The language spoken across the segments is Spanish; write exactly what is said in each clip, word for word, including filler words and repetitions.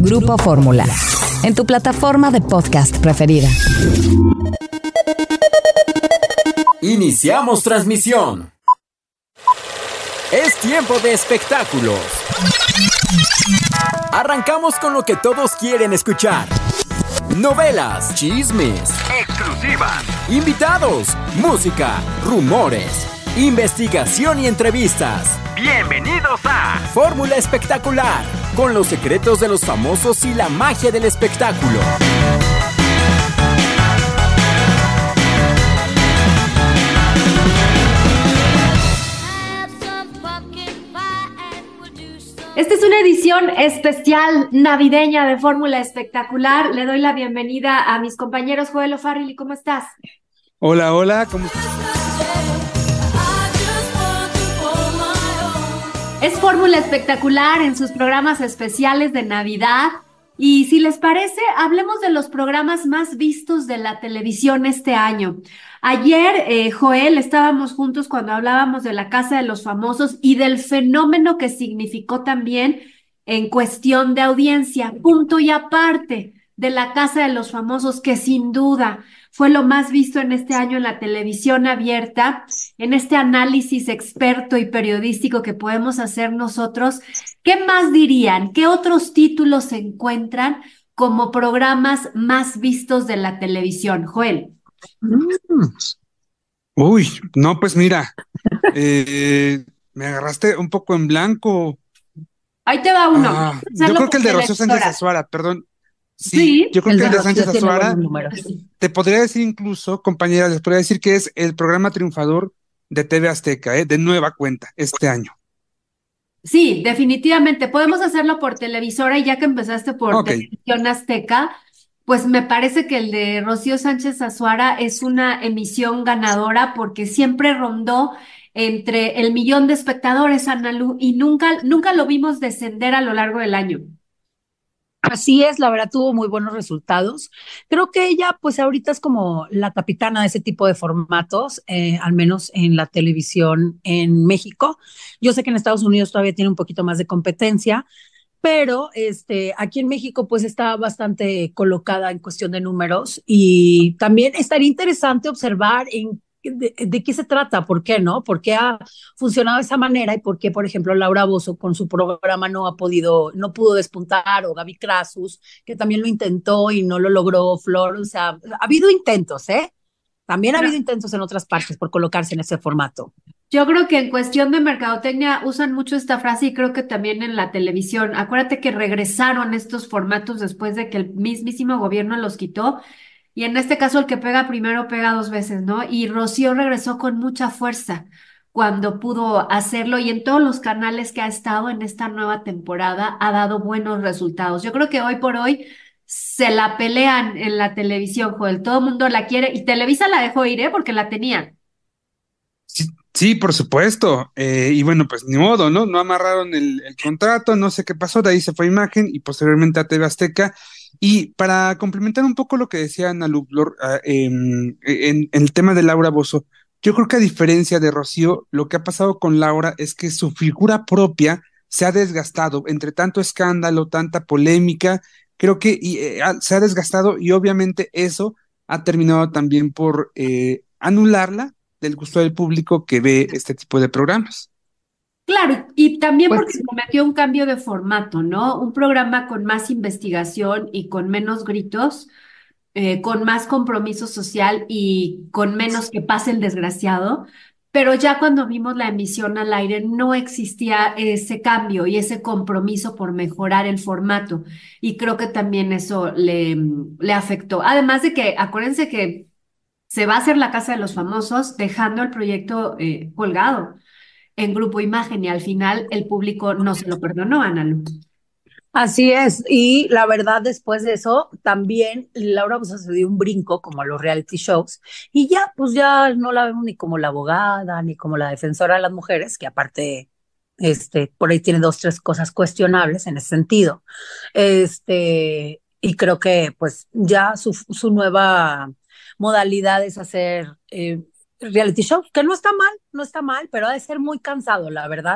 Grupo Fórmula, en tu plataforma de podcast preferida. Iniciamos transmisión. Es tiempo de espectáculos. Arrancamos con lo que todos quieren escuchar. Novelas, chismes, exclusivas, invitados, música, rumores, investigación y entrevistas. Bienvenidos a Fórmula Espectacular, con los secretos de los famosos y la magia del espectáculo. Esta es una edición especial navideña de Fórmula Espectacular. Le doy la bienvenida a mis compañeros. Joel O'Farrill, ¿cómo estás? Hola, hola, ¿cómo estás? Es Fórmula Espectacular en sus programas especiales de Navidad. Y si les parece, hablemos de los programas más vistos de la televisión este año. Ayer, eh, Joel, estábamos juntos cuando hablábamos de La Casa de los Famosos y del fenómeno que significó también en cuestión de audiencia, punto y aparte de La Casa de los Famosos, que sin duda fue lo más visto en este año en la televisión abierta, en este análisis experto y periodístico que podemos hacer nosotros. ¿Qué más dirían? ¿Qué otros títulos se encuentran como programas más vistos de la televisión? Joel. Mm. Uy, no, pues mira, eh, me agarraste un poco en blanco. Ahí te va uno. Ah, yo creo que el de Rocío Sánchez Azuara, perdón. Sí, sí, yo creo el que el de de Sánchez Azuara, sí. te podría decir incluso, compañera, les podría decir que es el programa triunfador de T V Azteca, ¿eh? De nueva cuenta, este año. Sí, definitivamente. Podemos hacerlo por televisora y ya que empezaste por Okay. Televisión Azteca, pues me parece que el de Rocío Sánchez Azuara es una emisión ganadora porque siempre rondó entre el millón de espectadores, Analu, y nunca, nunca lo vimos descender a lo largo del año. Así es, la verdad tuvo muy buenos resultados. Creo que ella, pues ahorita es como la capitana de ese tipo de formatos, eh, al menos en la televisión en México. Yo sé que en Estados Unidos todavía tiene un poquito más de competencia, pero este, aquí en México pues está bastante colocada en cuestión de números y también estaría interesante observar en de, de qué se trata, por qué, ¿no? ¿Por qué ha funcionado de esa manera y por qué, por ejemplo, Laura Bozzo con su programa no ha podido, no pudo despuntar, o Gaby Krasus, que también lo intentó y no lo logró, Flor, o sea, ha habido intentos, ¿eh? También ha habido intentos en otras partes por colocarse en ese formato. Yo creo que en cuestión de mercadotecnia usan mucho esta frase y creo que también en la televisión. Acuérdate que regresaron estos formatos después de que el mismísimo gobierno los quitó y en este caso el que pega primero pega dos veces, ¿no? Y Rocío regresó con mucha fuerza cuando pudo hacerlo y en todos los canales que ha estado en esta nueva temporada ha dado buenos resultados. Yo creo que hoy por hoy se la pelean en la televisión, Joel. Todo el mundo la quiere y Televisa la dejó ir, ¿eh? Porque la tenía. Sí, sí, por supuesto. Eh, y bueno, pues ni modo, ¿no? No amarraron el, el contrato, no sé qué pasó, de ahí se fue Imagen y posteriormente a T V Azteca. Y para complementar un poco lo que decía Ana Lu, Flor, ah, em, en, en el tema de Laura Bozzo, yo creo que a diferencia de Rocío, lo que ha pasado con Laura es que su figura propia se ha desgastado entre tanto escándalo, tanta polémica, creo que y, eh, ha- se ha desgastado y obviamente eso ha terminado también por eh, anularla del gusto del público que ve este tipo de programas. Claro, y también Pues porque prometió un cambio de formato, ¿no? Un programa con más investigación y con menos gritos, eh, con más compromiso social y con menos que pase el desgraciado. Pero ya cuando vimos la emisión al aire no existía ese cambio y ese compromiso por mejorar el formato. Y creo que también eso le, le afectó. Además de que, acuérdense que se va a hacer la Casa de los Famosos dejando el proyecto eh, colgado en Grupo Imagen y al final el público no se lo perdonó, Analu. así es, y la verdad después de eso también Laura pues se dio un brinco como a los reality shows y ya pues ya no la vemos ni como la abogada ni como la defensora de las mujeres, que aparte este por ahí tiene dos tres cosas cuestionables en ese sentido. Este y creo que pues ya su, su nueva modalidad es hacer eh, reality shows, que no está mal, no está mal, pero ha de ser muy cansado, la verdad,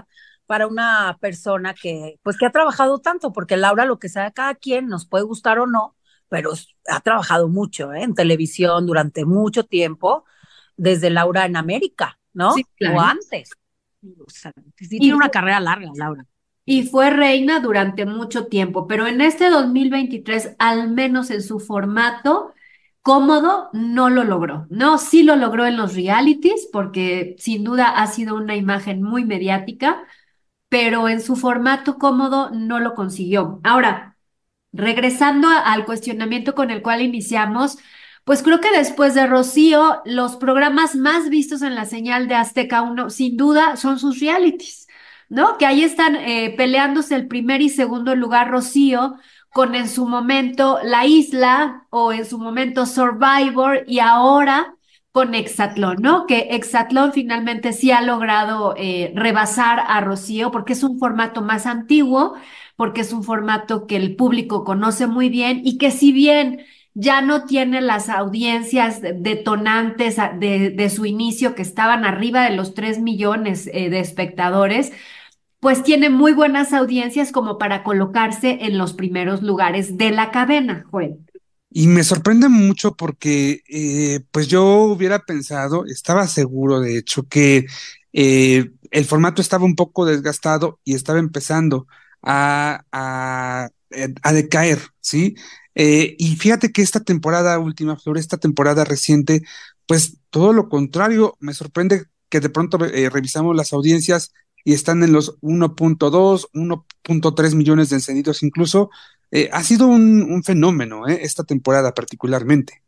para una persona que, pues, que ha trabajado tanto, porque Laura, lo que sea cada quien, nos puede gustar o no, pero ha trabajado mucho, ¿eh? En televisión durante mucho tiempo, desde Laura en América, Sí, ¿no? O claro. antes. O sea, sí Y tiene una carrera larga, Laura. Y fue reina durante mucho tiempo, pero en este dos mil veintitrés, al menos en su formato cómodo, no lo logró. No, sí lo logró en los realities, porque sin duda ha sido una imagen muy mediática, pero en su formato cómodo no lo consiguió. Ahora, regresando a- al cuestionamiento con el cual iniciamos, pues creo que después de Rocío, los programas más vistos en la señal de Azteca uno, sin duda, son sus realities, ¿no? Que ahí están eh, peleándose el primer y segundo lugar Rocío, con en su momento La Isla o en su momento Survivor y ahora con Exatlón, ¿no? Que Exatlón finalmente sí ha logrado eh, rebasar a Rocío porque es un formato más antiguo, porque es un formato que el público conoce muy bien y que si bien ya no tiene las audiencias detonantes de, de su inicio, que estaban arriba de los tres millones eh, de espectadores, pues tiene muy buenas audiencias como para colocarse en los primeros lugares de la cadena, Joel. Y me sorprende mucho porque, eh, pues yo hubiera pensado, estaba seguro de hecho, que eh, el formato estaba un poco desgastado y estaba empezando a, a, eh, a decaer, ¿sí? Eh, y fíjate que esta temporada última, Flor, esta temporada reciente, pues todo lo contrario, me sorprende que de pronto eh, revisamos las audiencias y están en los uno punto dos, uno punto tres millones de encendidos incluso. Eh, ha sido un, un fenómeno, eh, esta temporada particularmente.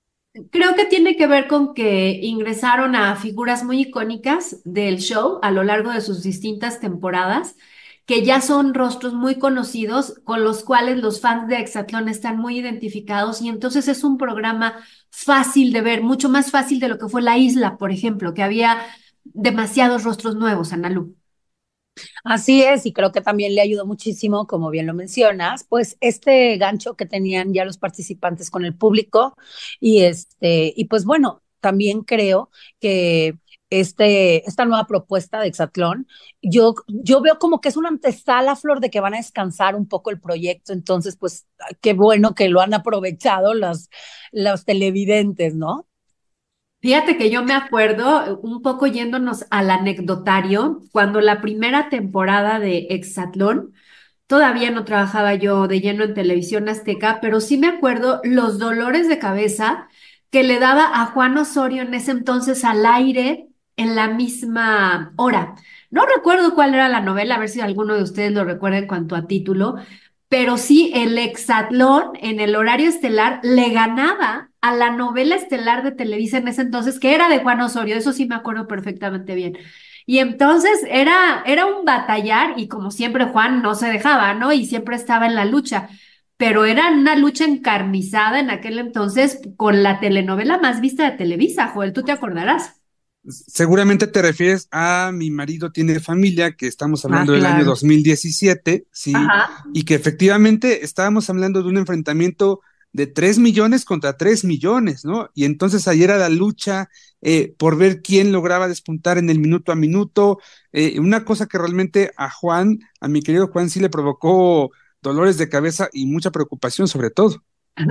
Creo que tiene que ver con que ingresaron a figuras muy icónicas del show a lo largo de sus distintas temporadas, que ya son rostros muy conocidos, con los cuales los fans de Exatlón están muy identificados, y entonces es un programa fácil de ver, mucho más fácil de lo que fue La Isla, por ejemplo, que había demasiados rostros nuevos, Analu. Así es, y creo que también le ayudó muchísimo, como bien lo mencionas, pues este gancho que tenían ya los participantes con el público y este, y pues bueno, también creo que este, esta nueva propuesta de Exatlón, yo, yo veo como que es una antesala, Flor, de que van a descansar un poco el proyecto, entonces pues qué bueno que lo han aprovechado los, los televidentes, ¿no? Fíjate que yo me acuerdo, un poco yéndonos al anecdotario, cuando la primera temporada de Exatlón, todavía no trabajaba yo de lleno en Televisión Azteca, pero sí me acuerdo los dolores de cabeza que le daba a Juan Osorio en ese entonces al aire en la misma hora. No recuerdo cuál era la novela, a ver si alguno de ustedes lo recuerda en cuanto a título, pero sí el Hexatlón en el horario estelar le ganaba a la novela estelar de Televisa en ese entonces, que era de Juan Osorio, eso sí me acuerdo perfectamente bien. Y entonces era, era un batallar y como siempre Juan no se dejaba, ¿no? Y siempre estaba en la lucha, pero era una lucha encarnizada en aquel entonces con la telenovela más vista de Televisa, Joel, tú te acordarás. Seguramente te refieres a Mi marido tiene familia, que estamos Ah, hablando del año claro. dos mil diecisiete, ¿sí? Ajá. Y que efectivamente estábamos hablando de un enfrentamiento de tres millones contra tres millones, ¿no? Y entonces ahí era la lucha eh, por ver quién lograba despuntar en el minuto a minuto. Eh, una cosa que realmente a Juan, a mi querido Juan, sí le provocó dolores de cabeza y mucha preocupación sobre todo.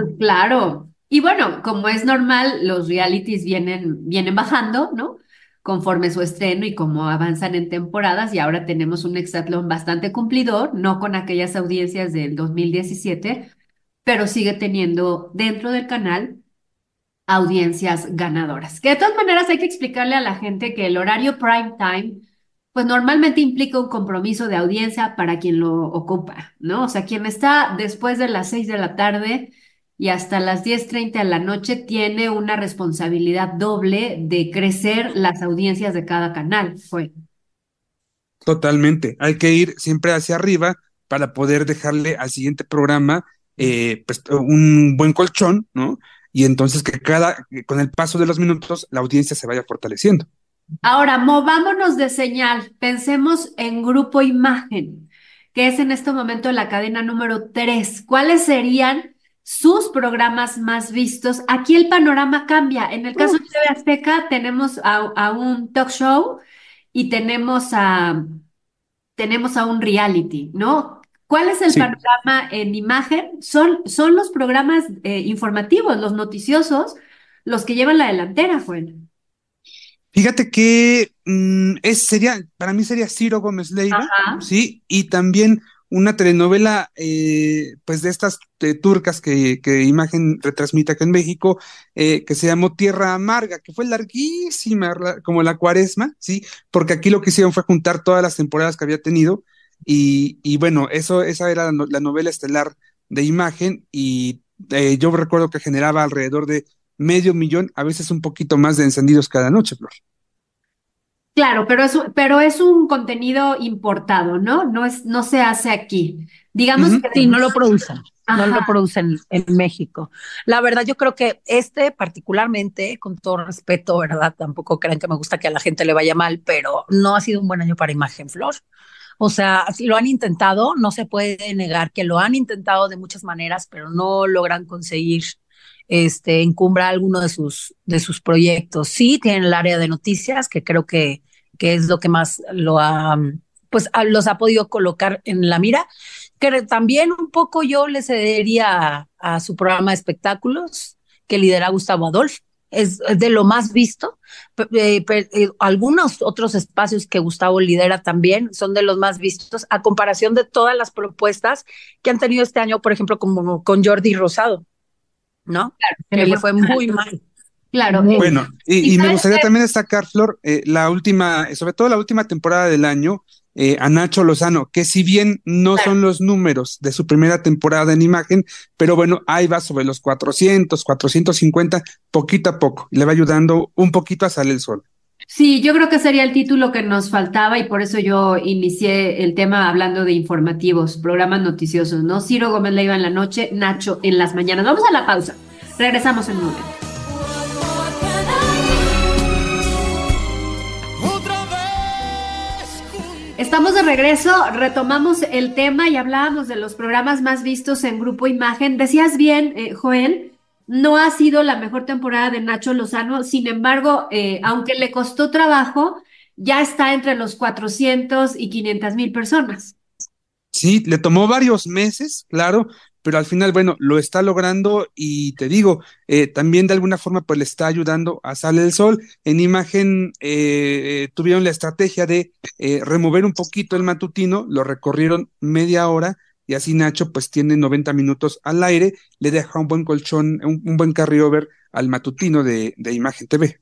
Claro. Y bueno, como es normal, los realities vienen, vienen bajando, ¿no? Conforme su estreno y como avanzan en temporadas, y ahora tenemos un Hexatlón bastante cumplidor, no con aquellas audiencias del dos mil diecisiete, pero sigue teniendo dentro del canal audiencias ganadoras. Que de todas maneras hay que explicarle a la gente que el horario prime time, pues normalmente implica un compromiso de audiencia para quien lo ocupa, ¿no? O sea, quien está después de las seis de la tarde y hasta las diez treinta de la noche tiene una responsabilidad doble de crecer las audiencias de cada canal. Fue. Totalmente. Hay que ir siempre hacia arriba para poder dejarle al siguiente programa eh, pues, un buen colchón, ¿no? Y entonces que cada, que con el paso de los minutos, la audiencia se vaya fortaleciendo. Ahora, movámonos de señal. Pensemos en Grupo Imagen, que es en este momento la cadena número tres. ¿Cuáles serían sus programas más vistos? Aquí el panorama cambia. En el caso de T V Azteca tenemos a, a un talk show y tenemos a tenemos a un reality, ¿no? ¿Cuál es el Sí. panorama en imagen? Son, son los programas eh, informativos, los noticiosos, los que llevan la delantera, Juan. Fíjate que mm, es, sería, para mí sería Ciro Gómez Leiva, Ajá. ¿sí? Y también una telenovela, eh, pues de estas eh, turcas que, que Imagen retransmite acá en México, eh, que se llamó Tierra Amarga, que fue larguísima, la- como la Cuaresma, ¿sí? Porque aquí lo que hicieron fue juntar todas las temporadas que había tenido, y, y bueno, eso, esa era la, no- la novela estelar de Imagen, y eh, yo recuerdo que generaba alrededor de medio millón, a veces un poquito más de encendidos cada noche, Flor. Claro, pero es, un- pero es un contenido importado, ¿no? No es, no se hace aquí. Digamos Ujú. que Sí, de- no lo producen, no ajá, lo producen en México. La verdad, yo creo que este particularmente, con todo respeto, ¿verdad? Tampoco crean que me gusta que a la gente le vaya mal, pero no ha sido un buen año para Imagen Flor. O sea, si lo han intentado, no se puede negar que lo han intentado de muchas maneras, pero no logran conseguir este encumbrar alguno de sus de sus proyectos. Sí, tienen el área de noticias, que creo que, que es lo que más lo ha, pues a- los ha podido colocar en la mira, que también un poco yo le cedería a, a su programa de espectáculos que lidera Gustavo Adolfo. Es, es de lo más visto. Pe- eh, pe- eh, algunos otros espacios que Gustavo lidera también son de los más vistos a comparación de todas las propuestas que han tenido este año, por ejemplo, como con Jordi Rosado, ¿no? que Que le le fue fue mal. muy mal, Claro. eh, muy Bueno, mal. y y, y me sabes gustaría que, también destacar, Flor, eh, la última, sobre todo la última temporada del año, eh, a Nacho Lozano, que si bien no claro, son los números de su primera temporada en Imagen, pero bueno, ahí va sobre los cuatrocientos, cuatrocientos cincuenta, poquito a poco, y le va ayudando un poquito a salir el sol. sí, yo creo que sería el título que nos faltaba y por eso yo inicié el tema hablando de informativos, programas noticiosos, ¿no? Ciro Gómez Leiva en la noche, Nacho en las mañanas. Vamos a la pausa. Regresamos en un momento. Estamos de regreso, retomamos el tema y hablábamos de los programas más vistos en Grupo Imagen. Decías bien, eh, Joel, no ha sido la mejor temporada de Nacho Lozano, sin embargo, eh, aunque le costó trabajo, ya está entre los cuatrocientos y quinientas mil personas. Sí, le tomó varios meses, claro, pero al final, bueno, lo está logrando y te digo, eh, también de alguna forma pues le está ayudando a Sale el Sol. En Imagen eh, eh, tuvieron la estrategia de eh, remover un poquito el matutino, lo recorrieron media hora y así Nacho pues tiene noventa minutos al aire, le deja un buen colchón, un, un buen carryover al matutino de, de Imagen T V.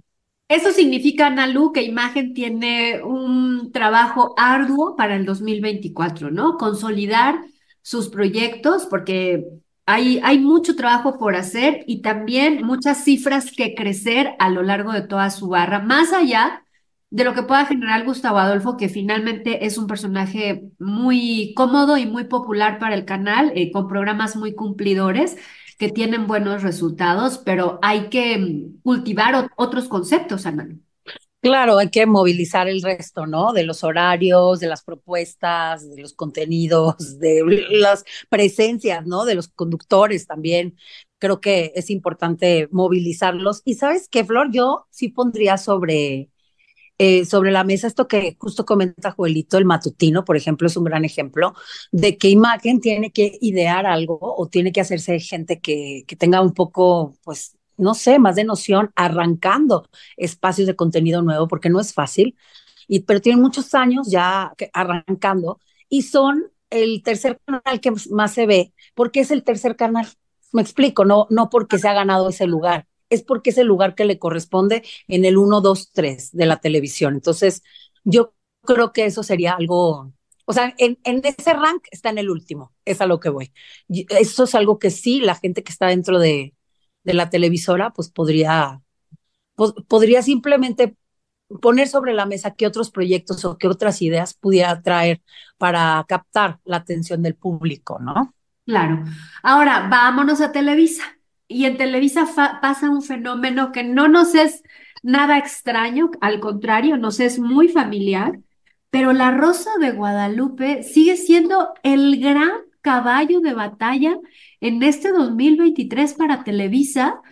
Eso significa, Nalu, que Imagen tiene un trabajo arduo para el dos mil veinticuatro, ¿no? Consolidar sus proyectos, porque hay, hay mucho trabajo por hacer y también muchas cifras que crecer a lo largo de toda su barra, más allá de lo que pueda generar Gustavo Adolfo, que finalmente es un personaje muy cómodo y muy popular para el canal, eh, con programas muy cumplidores que tienen buenos resultados, pero hay que mm, cultivar ot- otros conceptos, Ana. Claro, hay que movilizar el resto, ¿no? De los horarios, de las propuestas, de los contenidos, de las presencias, ¿no? De los conductores también. Creo que es importante movilizarlos. Y sabes qué, Flor, yo sí pondría sobre, eh, sobre la mesa esto que justo comenta Joelito, el matutino, por ejemplo, es un gran ejemplo de que Imagen tiene que idear algo o tiene que hacerse gente que, que tenga un poco, pues, no sé, más de noción, arrancando espacios de contenido nuevo, porque no es fácil, y, pero tienen muchos años ya que- arrancando y son el tercer canal que más se ve, porque es el tercer canal. Me explico, no, no porque se ha ganado ese lugar, es porque es el lugar que le corresponde en el uno dos tres de la televisión. Entonces, yo creo que eso sería algo, o sea, en, en ese rank está en el último, es a lo que voy. Y eso es algo que sí, la gente que está dentro de, de la televisora, pues podría, po- podría simplemente poner sobre la mesa qué otros proyectos o qué otras ideas pudiera traer para captar la atención del público, ¿no? Claro. Ahora, vámonos a Televisa. Y en Televisa fa- pasa un fenómeno que no nos es nada extraño, al contrario, nos es muy familiar, pero La Rosa de Guadalupe sigue siendo el gran caballo de batalla en este dos mil veintitrés para Televisa.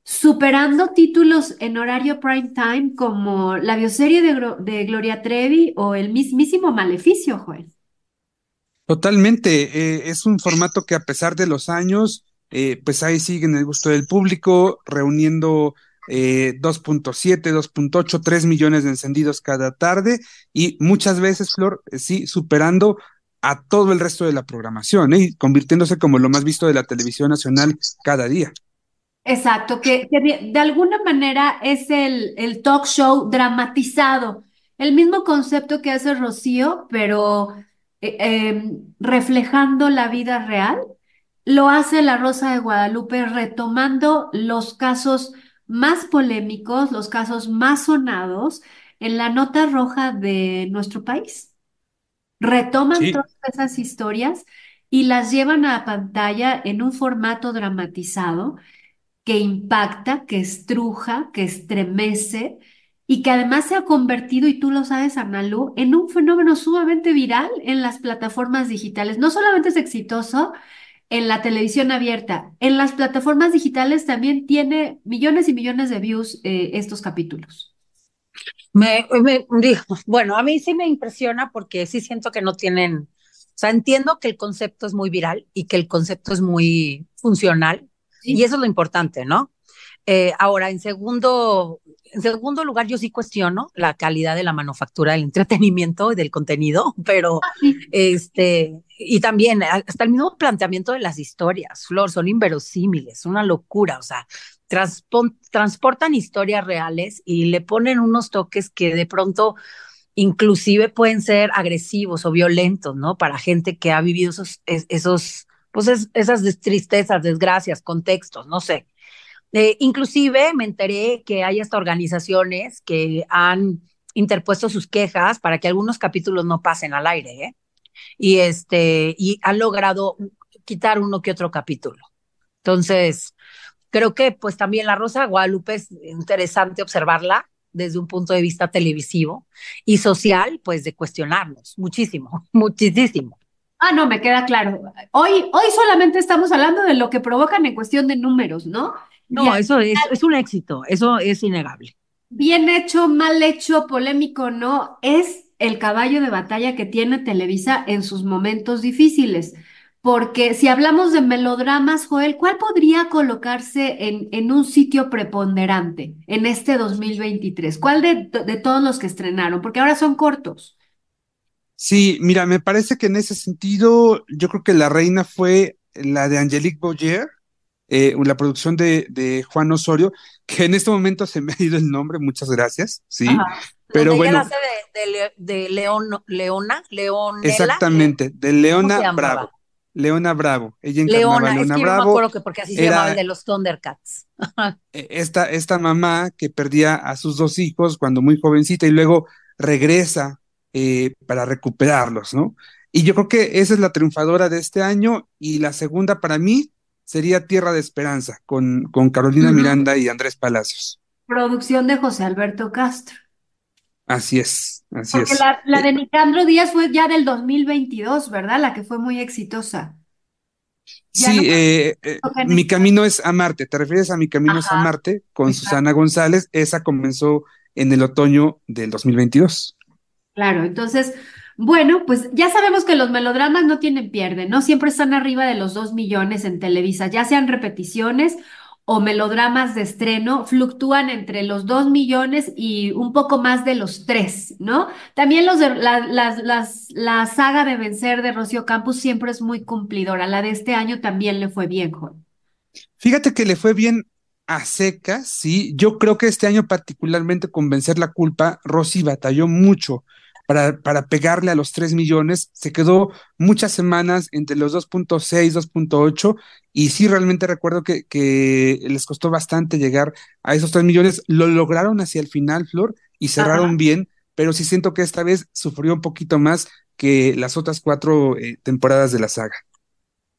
superando títulos en horario prime time como la bioserie de, Gro- de Gloria Trevi o el mismísimo Maleficio, Joel. Totalmente, eh, es un formato que a pesar de los años, eh, pues ahí sigue en el gusto del público, reuniendo eh, dos punto siete, dos punto ocho, tres millones de encendidos cada tarde y muchas veces, Flor, eh, sí, superando a todo el resto de la programación, ¿eh? Y convirtiéndose como lo más visto de la televisión nacional cada día. Exacto, que, que de, de alguna manera es el, el talk show dramatizado, el mismo concepto que hace Rocío, pero eh, em, reflejando la vida real, lo hace La Rosa de Guadalupe retomando los casos más polémicos, los casos más sonados en la nota roja de nuestro país. Retoman Sí, todas esas historias y las llevan a pantalla en un formato dramatizado que impacta, que estruja, que estremece y que además se ha convertido, y tú lo sabes, Analu, en un fenómeno sumamente viral en las plataformas digitales. No solamente es exitoso en la televisión abierta, en las plataformas digitales también tiene millones y millones de views eh, estos capítulos. Me, me digo, bueno, a mí sí me impresiona porque sí siento que no tienen, o sea, entiendo que el concepto es muy viral y que el concepto es muy funcional y Sí. eso es lo importante, ¿no? Eh, ahora, en segundo, en segundo lugar, yo sí cuestiono la calidad de la manufactura del entretenimiento y del contenido, pero Sí. este, y también hasta el mismo planteamiento de las historias, Flor, son inverosímiles, una locura, o sea, transpon- transportan historias reales y le ponen unos toques que de pronto inclusive pueden ser agresivos o violentos, ¿no? Para gente que ha vivido esos, es- esos pues es- esas des- tristezas, desgracias, contextos, no sé. Eh, inclusive me enteré que hay hasta organizaciones que han interpuesto sus quejas para que algunos capítulos no pasen al aire, ¿eh? Y este, y han logrado quitar uno que otro capítulo. Entonces, creo que pues también La Rosa de Guadalupe es interesante observarla desde un punto de vista televisivo y social, pues de cuestionarnos muchísimo, muchísimo. Ah, no, me queda claro. Hoy, hoy solamente estamos hablando de lo que provocan en cuestión de números, ¿no? Y No, eso es, es un éxito, eso es innegable. bien hecho, mal hecho, polémico, no, es el caballo de batalla que tiene Televisa en sus momentos difíciles. Porque si hablamos de melodramas, Joel, ¿cuál podría colocarse en, en un sitio preponderante en este dos mil veintitrés? ¿Cuál de, de todos los que estrenaron? Porque ahora son cortos. sí, mira, me parece que en ese sentido, yo creo que la reina fue la de Angelique Boyer, eh, la producción de, de Juan Osorio, que en este momento se me ha ido el nombre, muchas gracias, sí, Ajá. pero Donde ella la bueno, hace de, de, Le- de León, Leona, Leonela, Le- exactamente, de ¿cómo se Leona llamaba? Bravo, Leona Bravo, ella encarnaba a Leona, es Leona que yo no me Bravo, acuerdo que porque así se llamaba el era de los Thundercats. eh, esta, esta mamá que perdía a sus dos hijos cuando muy jovencita y luego regresa eh, para recuperarlos, ¿no? Y yo creo que esa es la triunfadora de este año y la segunda para mí sería Tierra de Esperanza con, con Carolina Ujú. Miranda y Andrés Palacios. Producción de José Alberto Castro. Así es, así Porque es. la, la Eh, de Nicandro Díaz fue ya del dos mil veintidós, ¿verdad? La que fue muy exitosa. Ya no sí, eh, eh, toca Mi camino es a Marte. ¿Te refieres a Mi camino es a Ajá, Marte con exacto. Susana González? Esa comenzó en el otoño del dos mil veintidós. Claro, entonces, bueno, pues ya sabemos que los melodramas no tienen pierde, ¿no? Siempre están arriba de los dos millones en Televisa, ya sean repeticiones o melodramas de estreno, fluctúan entre los dos millones y un poco más de los tres, ¿no? También los de la, las- las- la saga de Vencer de Rocío Campos siempre es muy cumplidora, la de este año también le fue bien, Juan. Fíjate que le fue bien a secas, sí. Yo creo que este año particularmente con Vencer la Culpa, Rosy batalló mucho para, para pegarle a los tres millones. Se quedó muchas semanas entre los dos punto seis, dos punto ocho y sí, realmente recuerdo que, que les costó bastante llegar a esos tres millones. Lo lograron hacia el final, Flor, y cerraron bien, pero sí siento que esta vez sufrió un poquito más que las otras cuatro eh, temporadas de la saga.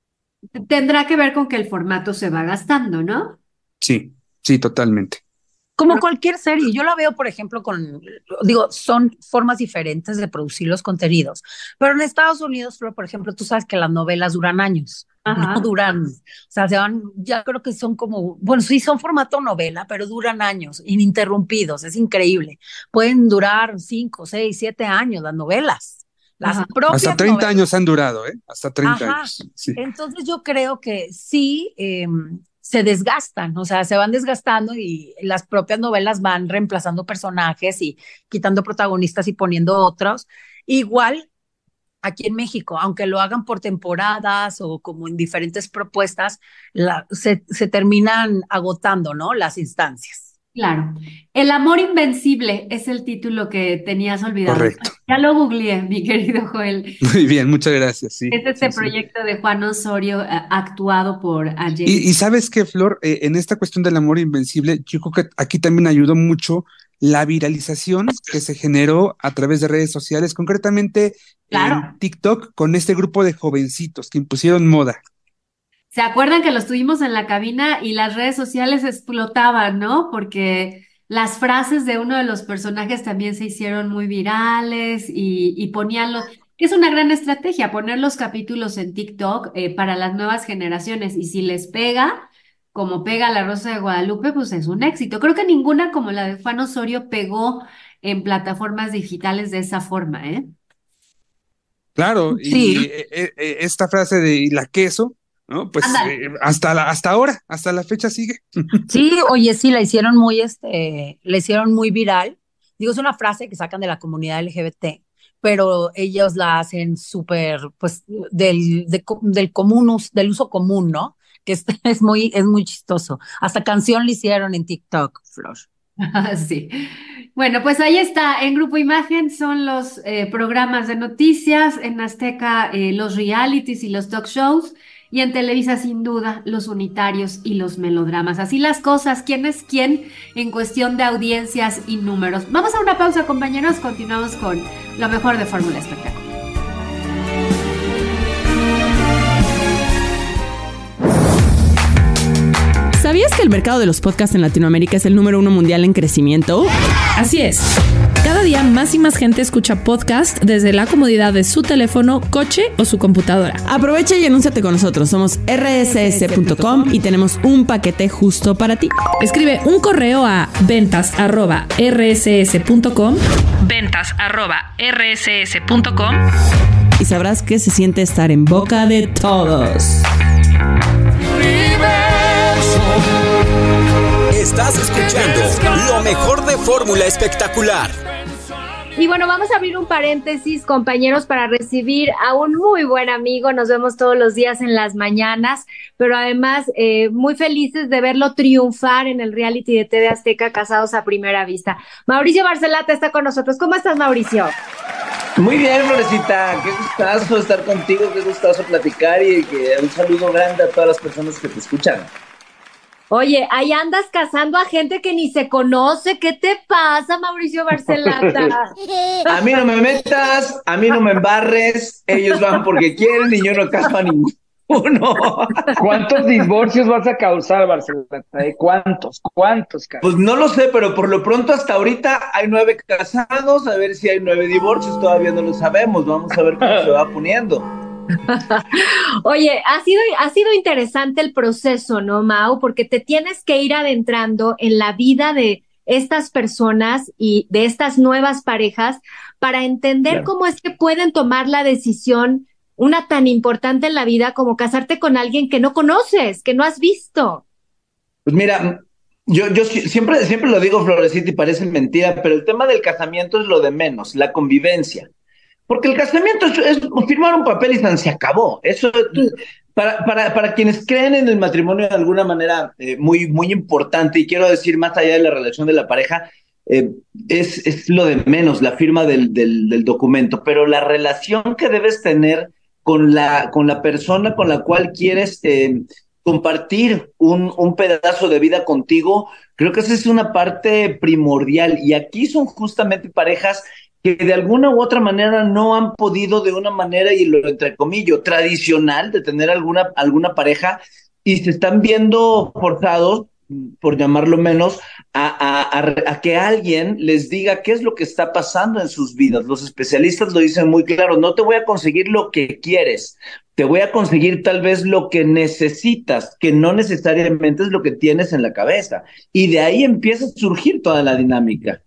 Tendrá que ver con que el formato se va gastando, ¿no? Sí, sí, totalmente. Como cualquier serie, yo la veo, por ejemplo, con, digo, son formas diferentes de producir los contenidos, pero en Estados Unidos, Flor, por ejemplo, tú sabes que las novelas duran años, Ajá. no duran, o sea, se van, ya creo que son como, bueno, sí son formato novela, pero duran años, ininterrumpidos, es increíble. Pueden durar cinco, seis, siete años las novelas, las Ajá. propias Hasta treinta novelas. años han durado, ¿eh? Hasta treinta Ajá. años. Sí. Entonces yo creo que sí eh, se desgastan, o sea, se van desgastando y las propias novelas van reemplazando personajes y quitando protagonistas y poniendo otros. Igual aquí en México, aunque lo hagan por temporadas o como en diferentes propuestas, la, se, se terminan agotando, ¿no? Las instancias. Claro. El amor invencible es el título que tenías olvidado. Correcto. Ya lo googleé, mi querido Joel. Muy bien, muchas gracias. Sí, Es este sí, sí. proyecto de Juan Osorio, eh, actuado por a James. Y, y sabes qué, Flor, Eh, en esta cuestión del amor invencible, yo creo que aquí también ayudó mucho la viralización que se generó a través de redes sociales, concretamente Claro. en TikTok, con este grupo de jovencitos que impusieron moda. ¿Se acuerdan que los tuvimos en la cabina y las redes sociales explotaban, ¿no? Porque las frases de uno de los personajes también se hicieron muy virales y, y ponían los... Es una gran estrategia poner los capítulos en TikTok eh, para las nuevas generaciones y si les pega, como pega La Rosa de Guadalupe, pues es un éxito. Creo que ninguna como la de Juan Osorio pegó en plataformas digitales de esa forma, ¿eh? Claro, y Sí, eh, eh, eh, esta frase de "y la queso", ¿no? Pues Ándale. eh, hasta la, hasta ahora, hasta la fecha sigue. sí, oye, sí, la hicieron muy, este, la hicieron muy viral. Digo, es una frase que sacan de la comunidad L G B T, pero ellos la hacen súper, pues, del, de co- del común, us- del uso común, ¿no? Que es, es muy, es muy chistoso. Hasta canción le hicieron en TikTok, Flor. Sí. Bueno, pues ahí está. En Grupo Imagen son los eh, programas de noticias, en Azteca eh, los realities y los talk shows, y en Televisa sin duda los unitarios y los melodramas. Así las cosas, quién es quién en cuestión de audiencias y números. Vamos a una pausa, compañeros. Continuamos con lo mejor de Fórmula Espectáculo. ¿Sabías que el mercado de los podcasts en Latinoamérica es el número uno mundial en crecimiento? Así es. Cada día más y más gente escucha podcast desde la comodidad de su teléfono, coche o su computadora. Aprovecha y anúnciate con nosotros. Somos erre ese ese punto com y tenemos un paquete justo para ti. Escribe un correo a ventas arroba erre ese ese punto com, ventas arroba erre ese ese punto com Y sabrás que se siente estar en boca de todos. Estás escuchando lo mejor de Fórmula Espectacular. Y bueno, vamos a abrir un paréntesis, compañeros, para recibir a un muy buen amigo. Nos vemos todos los días en las mañanas, pero además eh, muy felices de verlo triunfar en el reality de T V Azteca, Casados a Primera Vista. Mauricio Barcelata está con nosotros. ¿Cómo estás, Mauricio? Muy bien, Florecita, qué gustazo estar contigo, qué gustazo platicar y que un saludo grande a todas las personas que te escuchan. Oye, ahí andas casando a gente que ni se conoce. ¿Qué te pasa, Mauricio Barcelata? A mí no me metas, a mí no me embarres, ellos van porque quieren y yo no caso a ninguno. ¿Cuántos divorcios vas a causar, Barcelona? ¿Eh? ¿Cuántos? ¿Cuántos, cara? Pues no lo sé, pero por lo pronto hasta ahorita hay nueve casados, a ver si hay nueve divorcios, todavía no lo sabemos, vamos a ver cómo se va poniendo. Oye, ha sido, ha sido interesante el proceso, ¿no, Mau? Porque te tienes que ir adentrando en la vida de estas personas y de estas nuevas parejas para entender Claro. cómo es que pueden tomar la decisión, una tan importante en la vida como casarte con alguien que no conoces, que no has visto. Pues mira, yo, yo si- siempre, siempre lo digo, Florecita, y parece mentira, pero el tema del casamiento es lo de menos, la convivencia. Porque el casamiento es, es firmar un papel y tan se acabó. Eso, para, para, para quienes creen en el matrimonio de alguna manera eh, muy, muy importante, y quiero decir más allá de la relación de la pareja, eh, es, es lo de menos, la firma del, del, del documento, pero la relación que debes tener con la, con la persona con la cual quieres eh, compartir un, un pedazo de vida contigo, creo que esa es una parte primordial. Y aquí son justamente parejas que de alguna u otra manera no han podido de una manera, y lo entrecomillo, tradicional de tener alguna, alguna pareja, y se están viendo forzados, por llamarlo menos, a, a, a, a que alguien les diga qué es lo que está pasando en sus vidas. Los especialistas lo dicen muy claro, no te voy a conseguir lo que quieres, te voy a conseguir tal vez lo que necesitas, que no necesariamente es lo que tienes en la cabeza. Y de ahí empieza a surgir toda la dinámica.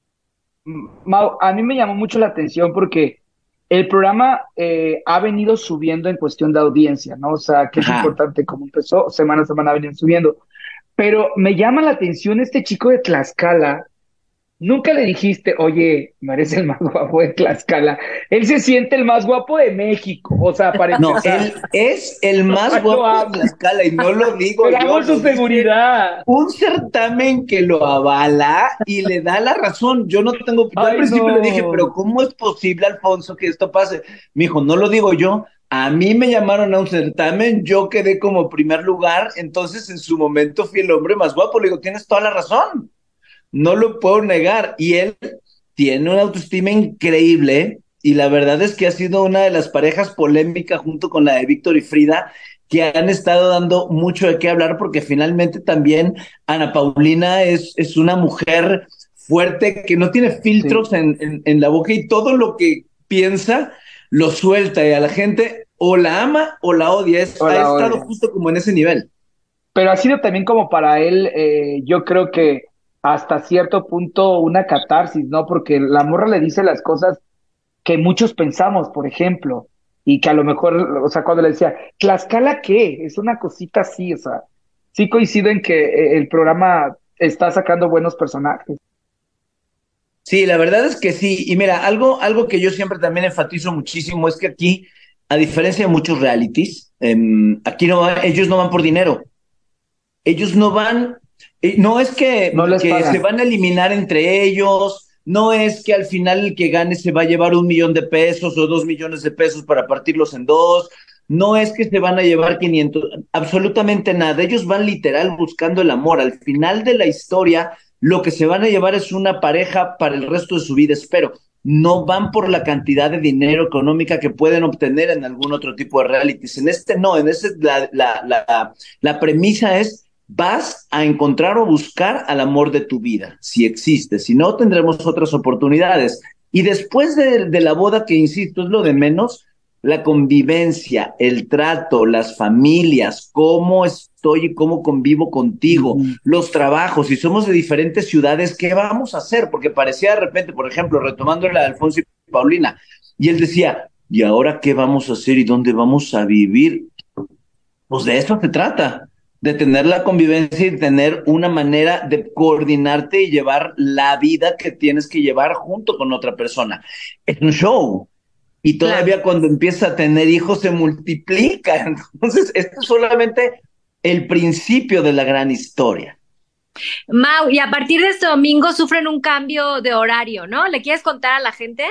Mau, a mí me llamó mucho la atención porque el programa eh, ha venido subiendo en cuestión de audiencia, ¿no? O sea, que es Ajá. importante como empezó, semana a semana venían subiendo. Pero me llama la atención este chico de Tlaxcala. Nunca le dijiste, oye, no eres el más guapo de Tlaxcala. Él se siente el más guapo de México. O sea, para No, empezar. él es el más Lo guapo amo. de la escala y no lo digo Pero yo. amo lo su dice seguridad. un certamen que lo avala y le da la razón. Yo no tengo, yo al Ay, principio no. le dije, pero ¿cómo es posible, Alfonso, que esto pase? Me dijo, no lo digo yo. A mí me llamaron a un certamen, yo quedé como primer lugar, entonces en su momento fui el hombre más guapo. Le digo, tienes toda la razón. No lo puedo negar. Y él tiene una autoestima increíble y la verdad es que ha sido una de las parejas polémicas junto con la de Víctor y Frida que han estado dando mucho de qué hablar porque finalmente también Ana Paulina es, es una mujer fuerte que no tiene filtros Sí. en, en, en la boca y todo lo que piensa lo suelta y a la gente o la ama o la odia. Es, O ha la estado odia. justo como en ese nivel. Pero ha sido también como para él, eh, yo creo que hasta cierto punto una catarsis, ¿no? Porque la morra le dice las cosas que muchos pensamos, por ejemplo, y que a lo mejor, o sea, cuando le decía, ¿Tlaxcala qué? Es una cosita así, o sea, sí coincido en que eh, el programa está sacando buenos personajes. Sí, la verdad es que sí. Y mira, algo, algo que yo siempre también enfatizo muchísimo es que aquí, a diferencia de muchos realities, em, aquí no va- ellos no van por dinero. Ellos no van, eh, no es que, No les que pagan. se van a eliminar entre ellos, no es que al final el que gane se va a llevar un millón de pesos o dos millones de pesos para partirlos en dos, no es que se van a llevar quinientos, absolutamente nada. Ellos van literal buscando el amor. Al final de la historia, lo que se van a llevar es una pareja para el resto de su vida, espero. No van por la cantidad de dinero económica que pueden obtener en algún otro tipo de realities. En este no, en este la, la, la, la premisa es vas a encontrar o buscar al amor de tu vida, si existe. Si no, tendremos otras oportunidades. Y después de, de la boda, que insisto, es lo de menos, la convivencia, el trato, las familias, cómo estoy y cómo convivo contigo, Ujú. los trabajos, si somos de diferentes ciudades, ¿qué vamos a hacer? Porque parecía de repente, por ejemplo, retomando la de Alfonso y Paulina, y él decía, ¿y ahora qué vamos a hacer y dónde vamos a vivir? Pues de eso se trata, de tener la convivencia y tener una manera de coordinarte y llevar la vida que tienes que llevar junto con otra persona. Es un show. Y todavía Claro. cuando empieza a tener hijos se multiplica. Entonces, esto es solamente el principio de la gran historia. Mau, y a partir de este domingo sufren un cambio de horario, ¿no? ¿Le quieres contar a la gente?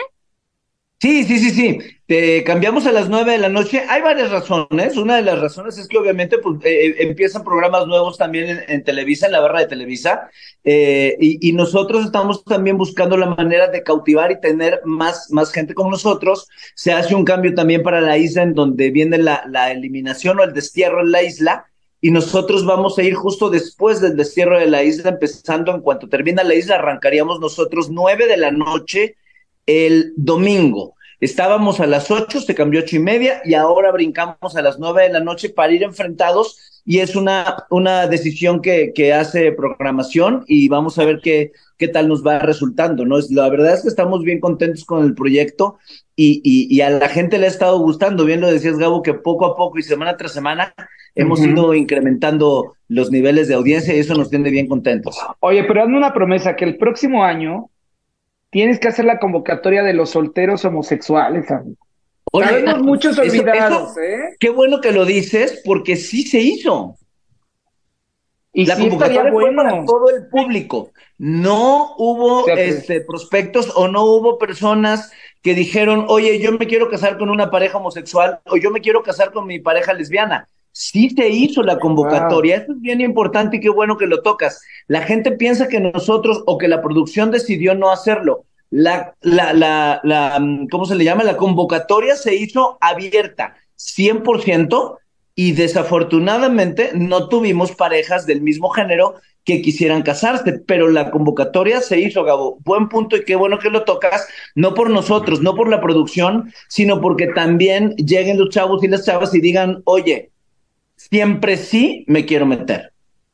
Sí, sí, sí, sí. Te cambiamos a las nueve de la noche. Hay varias razones. Una de las razones es que obviamente pues, eh, empiezan programas nuevos también en, en Televisa, en la barra de Televisa, eh, y, y nosotros estamos también buscando la manera de cautivar y tener más, más gente como nosotros. Se hace un cambio también para la isla en donde viene la, la eliminación o el destierro en la isla, y nosotros vamos a ir justo después del destierro de la isla, empezando en cuanto termina la isla, arrancaríamos nosotros nueve de la noche el domingo. Estábamos a las ocho, se cambió ocho y media y ahora brincamos a las nueve de la noche para ir enfrentados y es una, una decisión que, que hace programación y vamos a ver qué, qué tal nos va resultando, ¿no? Es, la verdad es que estamos bien contentos con el proyecto y, y, y a la gente le ha estado gustando. Bien lo decías, Gabo, que poco a poco y semana tras semana hemos Ujú. ido incrementando los niveles de audiencia y eso nos tiene bien contentos. Oye, pero hazme una promesa, que el próximo año tienes que hacer la convocatoria de los solteros homosexuales, amigo. Oye, Sabemos muchos eso- olvidados, eso- ¿eh? Qué bueno que lo dices, porque sí se hizo. Y La sí estaría convocatoria fue para bueno. todo el público. No hubo Fíjate. este, prospectos o no hubo personas que dijeron, oye, yo me quiero casar con una pareja homosexual o yo me quiero casar con mi pareja lesbiana. Sí se hizo la convocatoria. Eso es bien importante y qué bueno que lo tocas. La gente piensa que nosotros o que la producción decidió no hacerlo. La, la, la, la, ¿cómo se le llama? La convocatoria se hizo abierta, cien por ciento. y desafortunadamente no tuvimos parejas del mismo género que quisieran casarse, pero la convocatoria se hizo, Gabo. Buen punto y qué bueno que lo tocas, no por nosotros, no por la producción, sino porque también lleguen los chavos y las chavas y digan, oye, siempre sí me quiero meter.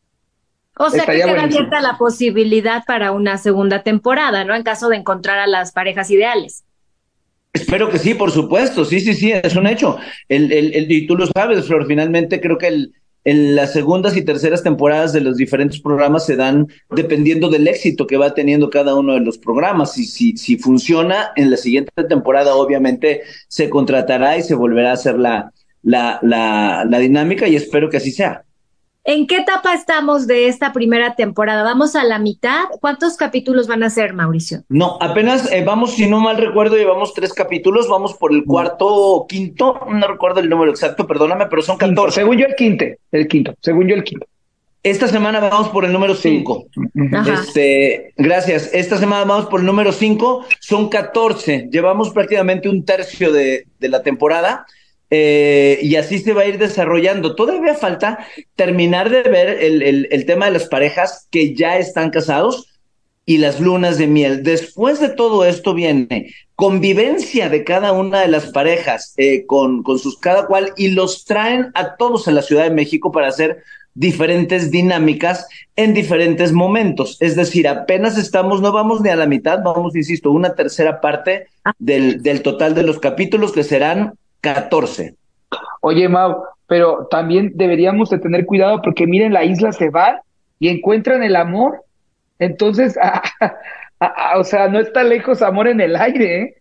O sea Estaría que queda buenísimo. abierta la posibilidad para una segunda temporada, ¿no? En caso de encontrar a las parejas ideales. Espero que sí, por supuesto, sí, sí, sí, es un hecho. El, el, el, y tú lo sabes, Flor, finalmente creo que el, el, las segundas y terceras temporadas de los diferentes programas se dan dependiendo del éxito que va teniendo cada uno de los programas. Y si, si funciona, en la siguiente temporada obviamente se contratará y se volverá a hacer la, la, la, la dinámica y espero que así sea. ¿En qué etapa estamos de esta primera temporada? ¿Vamos a la mitad? ¿Cuántos capítulos van a ser, Mauricio? No, apenas eh, vamos, si no mal recuerdo, llevamos tres capítulos, vamos por el cuarto o quinto, no recuerdo el número exacto, perdóname, pero son Quinto, catorce. según yo el quinto, el quinto, según yo el quinto. Esta semana vamos por el número cinco. Ajá. Este, gracias. Esta semana vamos por el número cinco, son catorce. Llevamos prácticamente un tercio de, de la temporada. Eh, y así se va a ir desarrollando. Todavía falta terminar de ver el, el, el tema de las parejas que ya están casados y las lunas de miel. Después de todo esto viene convivencia de cada una de las parejas eh, con, con sus cada cual y los traen a todos a la Ciudad de México para hacer diferentes dinámicas en diferentes momentos. Es decir, apenas estamos, no vamos ni a la mitad, vamos, insisto, una tercera parte del, del total de los capítulos que serán catorce. Oye, Mau, pero también deberíamos de tener cuidado porque miren, la isla se va y encuentran el amor. Entonces, ah, ah, ah, o sea, no está lejos amor en el aire, ¿eh?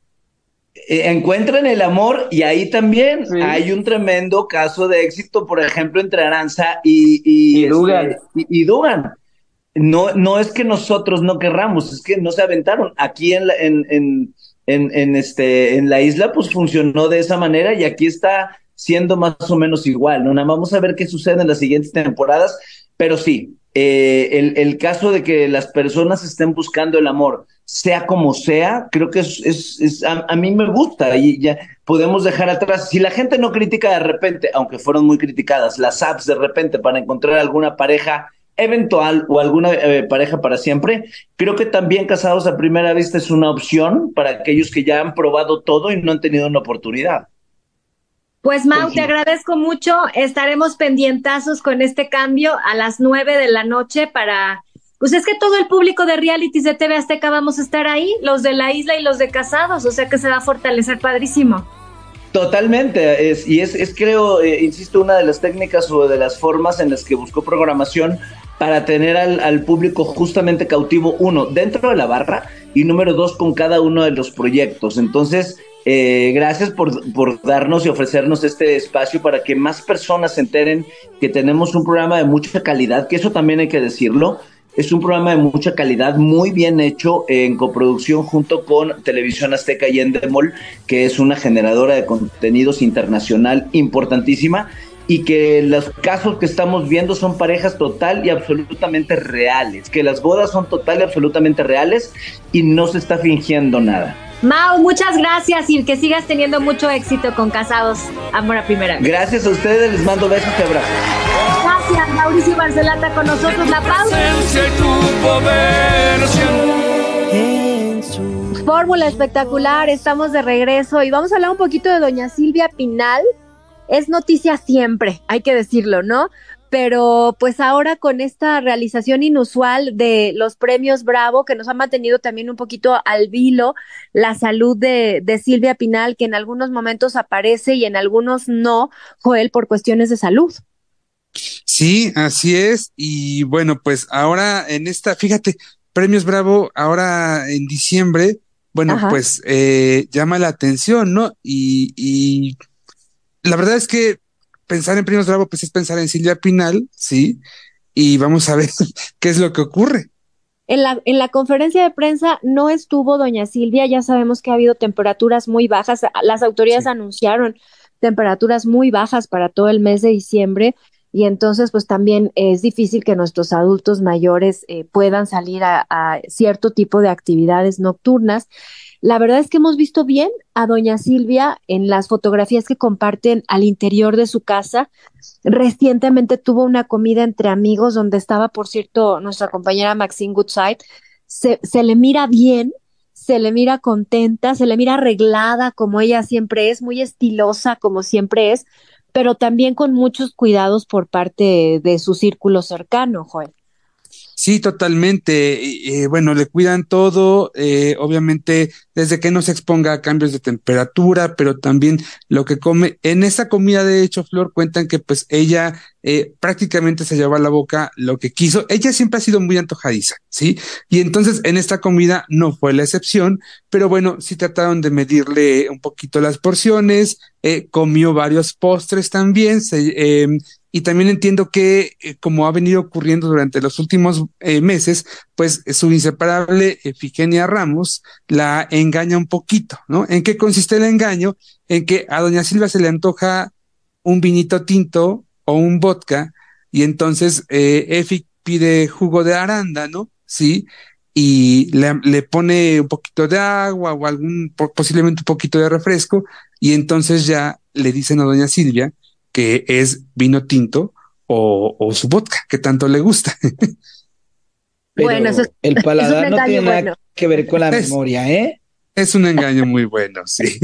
Eh, encuentran el amor y ahí también Sí. hay un tremendo caso de éxito, por ejemplo, entre Aranza y, y, Y Dugan. este, y, y Dugan. No, no es que nosotros no querramos, es que no se aventaron. Aquí en la, en, en, en, en, este, en la isla, pues funcionó de esa manera y aquí está siendo más o menos igual, ¿no? Nada más vamos a ver qué sucede en las siguientes temporadas, pero sí, eh, el, el caso de que las personas estén buscando el amor, sea como sea, creo que es, es, es a, a mí me gusta y ya podemos dejar atrás. Si la gente no critica de repente, aunque fueron muy criticadas, las apps de repente para encontrar alguna pareja eventual o alguna eh, pareja para siempre, creo que también Casados a Primera Vista es una opción para aquellos que ya han probado todo y no han tenido una oportunidad. Pues Mau, Pues te sí. agradezco mucho. Estaremos pendientazos con este cambio a las nueve de la noche para... Pues es que todo el público de realities de T V Azteca vamos a estar ahí, los de la isla y los de Casados, o sea que se va a fortalecer padrísimo. Totalmente, es, y es, es creo, eh, insisto, una de las técnicas o de las formas en las que buscó programación para tener al, al público justamente cautivo, uno, dentro de la barra, y número dos, con cada uno de los proyectos. Entonces, eh, gracias por, por darnos y ofrecernos este espacio para que más personas se enteren que tenemos un programa de mucha calidad, que eso también hay que decirlo. Es un programa de mucha calidad, muy bien hecho, en coproducción junto con Televisión Azteca y Endemol, que es una generadora de contenidos internacional importantísima, y que los casos que estamos viendo son parejas total y absolutamente reales, que las bodas son total y absolutamente reales y no se está fingiendo nada. Mau, muchas gracias y que sigas teniendo mucho éxito con Casados, Amor a Primera Vista. Gracias a ustedes, les mando besos y abrazos. Gracias, Mauricio Barcelata con nosotros. La pausa. Fórmula espectacular, estamos de regreso y vamos a hablar un poquito de doña Silvia Pinal. Es noticia siempre, hay que decirlo, ¿no? Pero pues ahora con esta realización inusual de los premios Bravo, que nos ha mantenido también un poquito al vilo la salud de, de Silvia Pinal, que en algunos momentos aparece y en algunos no, Joel, por cuestiones de salud. Sí, así es. Y bueno, pues ahora en esta, fíjate, Premios Bravo, ahora en diciembre, bueno, Ajá. pues eh, llama la atención, ¿no? Y, y la verdad es que pensar en Premios Bravo, pues es pensar en Silvia Pinal, ¿sí? Y vamos a ver qué es lo que ocurre. En la, en la conferencia de prensa no estuvo doña Silvia, ya sabemos que ha habido temperaturas muy bajas, las autoridades Sí. anunciaron temperaturas muy bajas para todo el mes de diciembre y entonces pues también es difícil que nuestros adultos mayores eh, puedan salir a, a cierto tipo de actividades nocturnas. La verdad es que hemos visto bien a doña Silvia en las fotografías que comparten al interior de su casa. Recientemente tuvo una comida entre amigos donde estaba, por cierto, nuestra compañera Maxine Goodside. Se, se le mira bien, se le mira contenta, se le mira arreglada como ella siempre es, muy estilosa como siempre es, pero también con muchos cuidados por parte de su círculo cercano, Joel. Sí, totalmente. Eh, bueno, le cuidan todo, eh, obviamente, desde que no se exponga a cambios de temperatura, pero también lo que come. En esa comida, de hecho, Flor, cuentan que pues ella eh, prácticamente se llevó a la boca lo que quiso. Ella siempre ha sido muy antojadiza, ¿sí? Y entonces en esta comida no fue la excepción, pero bueno, sí trataron de medirle un poquito las porciones, eh, comió varios postres también, se... Eh, Y también entiendo que, eh, como ha venido ocurriendo durante los últimos eh, meses, pues su inseparable Efigenia Ramos la engaña un poquito, ¿no? ¿En qué consiste el engaño? En que a doña Silvia se le antoja un vinito tinto o un vodka, y entonces eh, Efi pide jugo de arándano, ¿sí? Y le, le pone un poquito de agua o algún, posiblemente un poquito de refresco, y entonces ya le dicen a doña Silvia que es vino tinto o, o su vodka, que tanto le gusta. Pero Bueno, eso es, el es un paladar no engaño tiene nada bueno. que ver con la Es, memoria, ¿eh? es un engaño muy bueno, sí.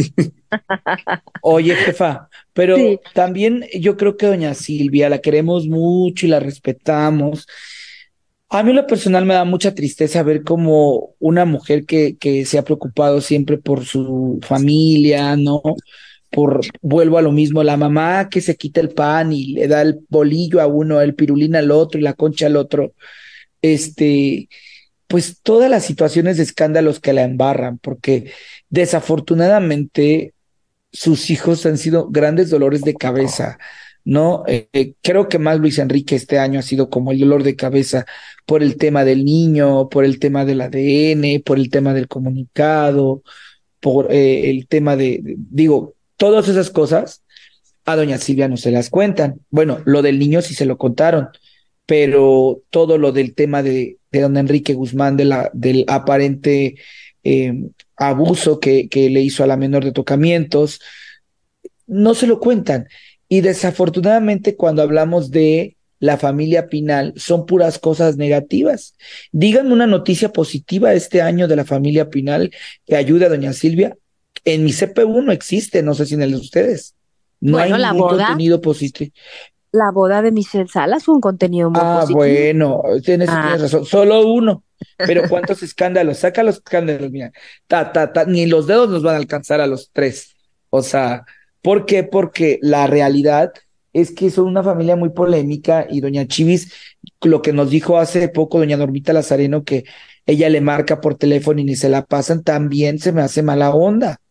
Oye, jefa, pero Sí, también yo creo que doña Silvia la queremos mucho y la respetamos. A mí en lo personal me da mucha tristeza ver como una mujer que, que se ha preocupado siempre por su familia, ¿no? Por, vuelvo a lo mismo, la mamá que se quita el pan y le da el bolillo a uno, el pirulín al otro y la concha al otro, este, pues todas las situaciones de escándalos que la embarran, porque desafortunadamente sus hijos han sido grandes dolores de cabeza, ¿no? Eh, eh, creo que más Luis Enrique este año ha sido como el dolor de cabeza por el tema del niño, por el tema del A D N, por el tema del comunicado, por eh, el tema de, de, digo, todas esas cosas a doña Silvia no se las cuentan. Bueno, lo del niño sí se lo contaron, pero todo lo del tema de, de don Enrique Guzmán, de la, del aparente eh, abuso que, que le hizo a la menor de tocamientos, no se lo cuentan. Y desafortunadamente cuando hablamos de la familia Pinal, son puras cosas negativas. Díganme una noticia positiva este año de la familia Pinal que ayude a doña Silvia. En mi C P U no existe, no sé si en el de ustedes. No bueno, hay la ningún boda, contenido positivo. la boda de Michelle Salas fue un contenido muy Ah, positivo. bueno, en eso Ah, tienes razón. Solo uno. Pero ¿cuántos escándalos? Saca los escándalos, mira. Ta, ta, ta, ni los dedos nos van a alcanzar a los tres. O sea, ¿por qué? Porque la realidad es que son una familia muy polémica y doña Chivis, lo que nos dijo hace poco doña Normita Lazareno, que ella le marca por teléfono y ni se la pasan, también se me hace mala onda.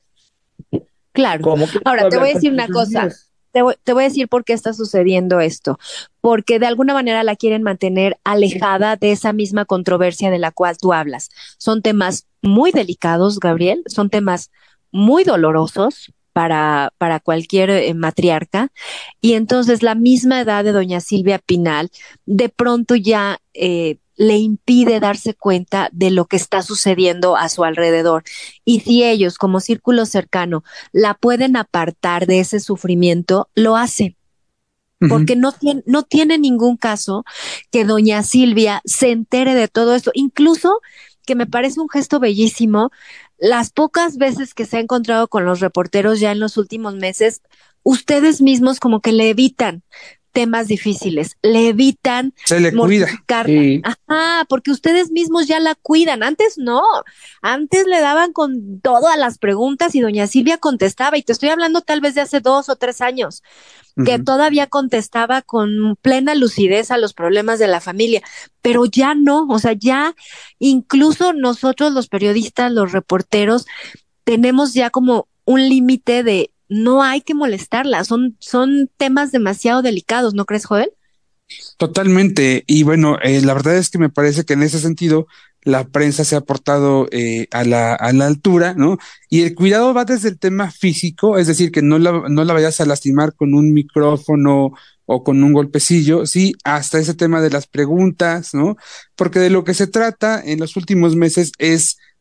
claro. ¿Cómo que no Ahora, puedo te voy hablar a con decir tus una cosa. niños? Te voy, te voy a decir por qué está sucediendo esto. Porque de alguna manera la quieren mantener alejada de esa misma controversia de la cual tú hablas. Son temas muy delicados, Gabriel. Son temas muy dolorosos para, para cualquier eh, matriarca. Y entonces la misma edad de doña Silvia Pinal de pronto ya eh, le impide darse cuenta de lo que está sucediendo a su alrededor. Y si ellos, como círculo cercano, la pueden apartar de ese sufrimiento, lo hacen. Porque Ujú. no tiene, no tiene ningún caso que doña Silvia se entere de todo esto. Incluso, que me parece un gesto bellísimo, las pocas veces que se ha encontrado con los reporteros ya en los últimos meses, ustedes mismos como que le evitan temas difíciles, le evitan Se le cuida. mortificarla. Sí. Ajá, porque ustedes mismos ya la cuidan. Antes no, antes le daban con todas las preguntas y doña Silvia contestaba, y te estoy hablando tal vez de hace dos o tres años, que Ujú. todavía contestaba con plena lucidez a los problemas de la familia, pero ya no, o sea, ya incluso nosotros los periodistas, los reporteros, tenemos ya como un límite de no hay que molestarla, son, son temas demasiado delicados, ¿no crees, Joel? Totalmente. Y bueno, eh, la verdad es que me parece que en ese sentido la prensa se ha portado eh, a la, a la altura, ¿no? Y el cuidado va desde el tema físico, es decir, que no la, no la vayas a lastimar con un micrófono o con un golpecillo, sí, hasta ese tema de las preguntas, ¿no? Porque de lo que se trata en los últimos meses es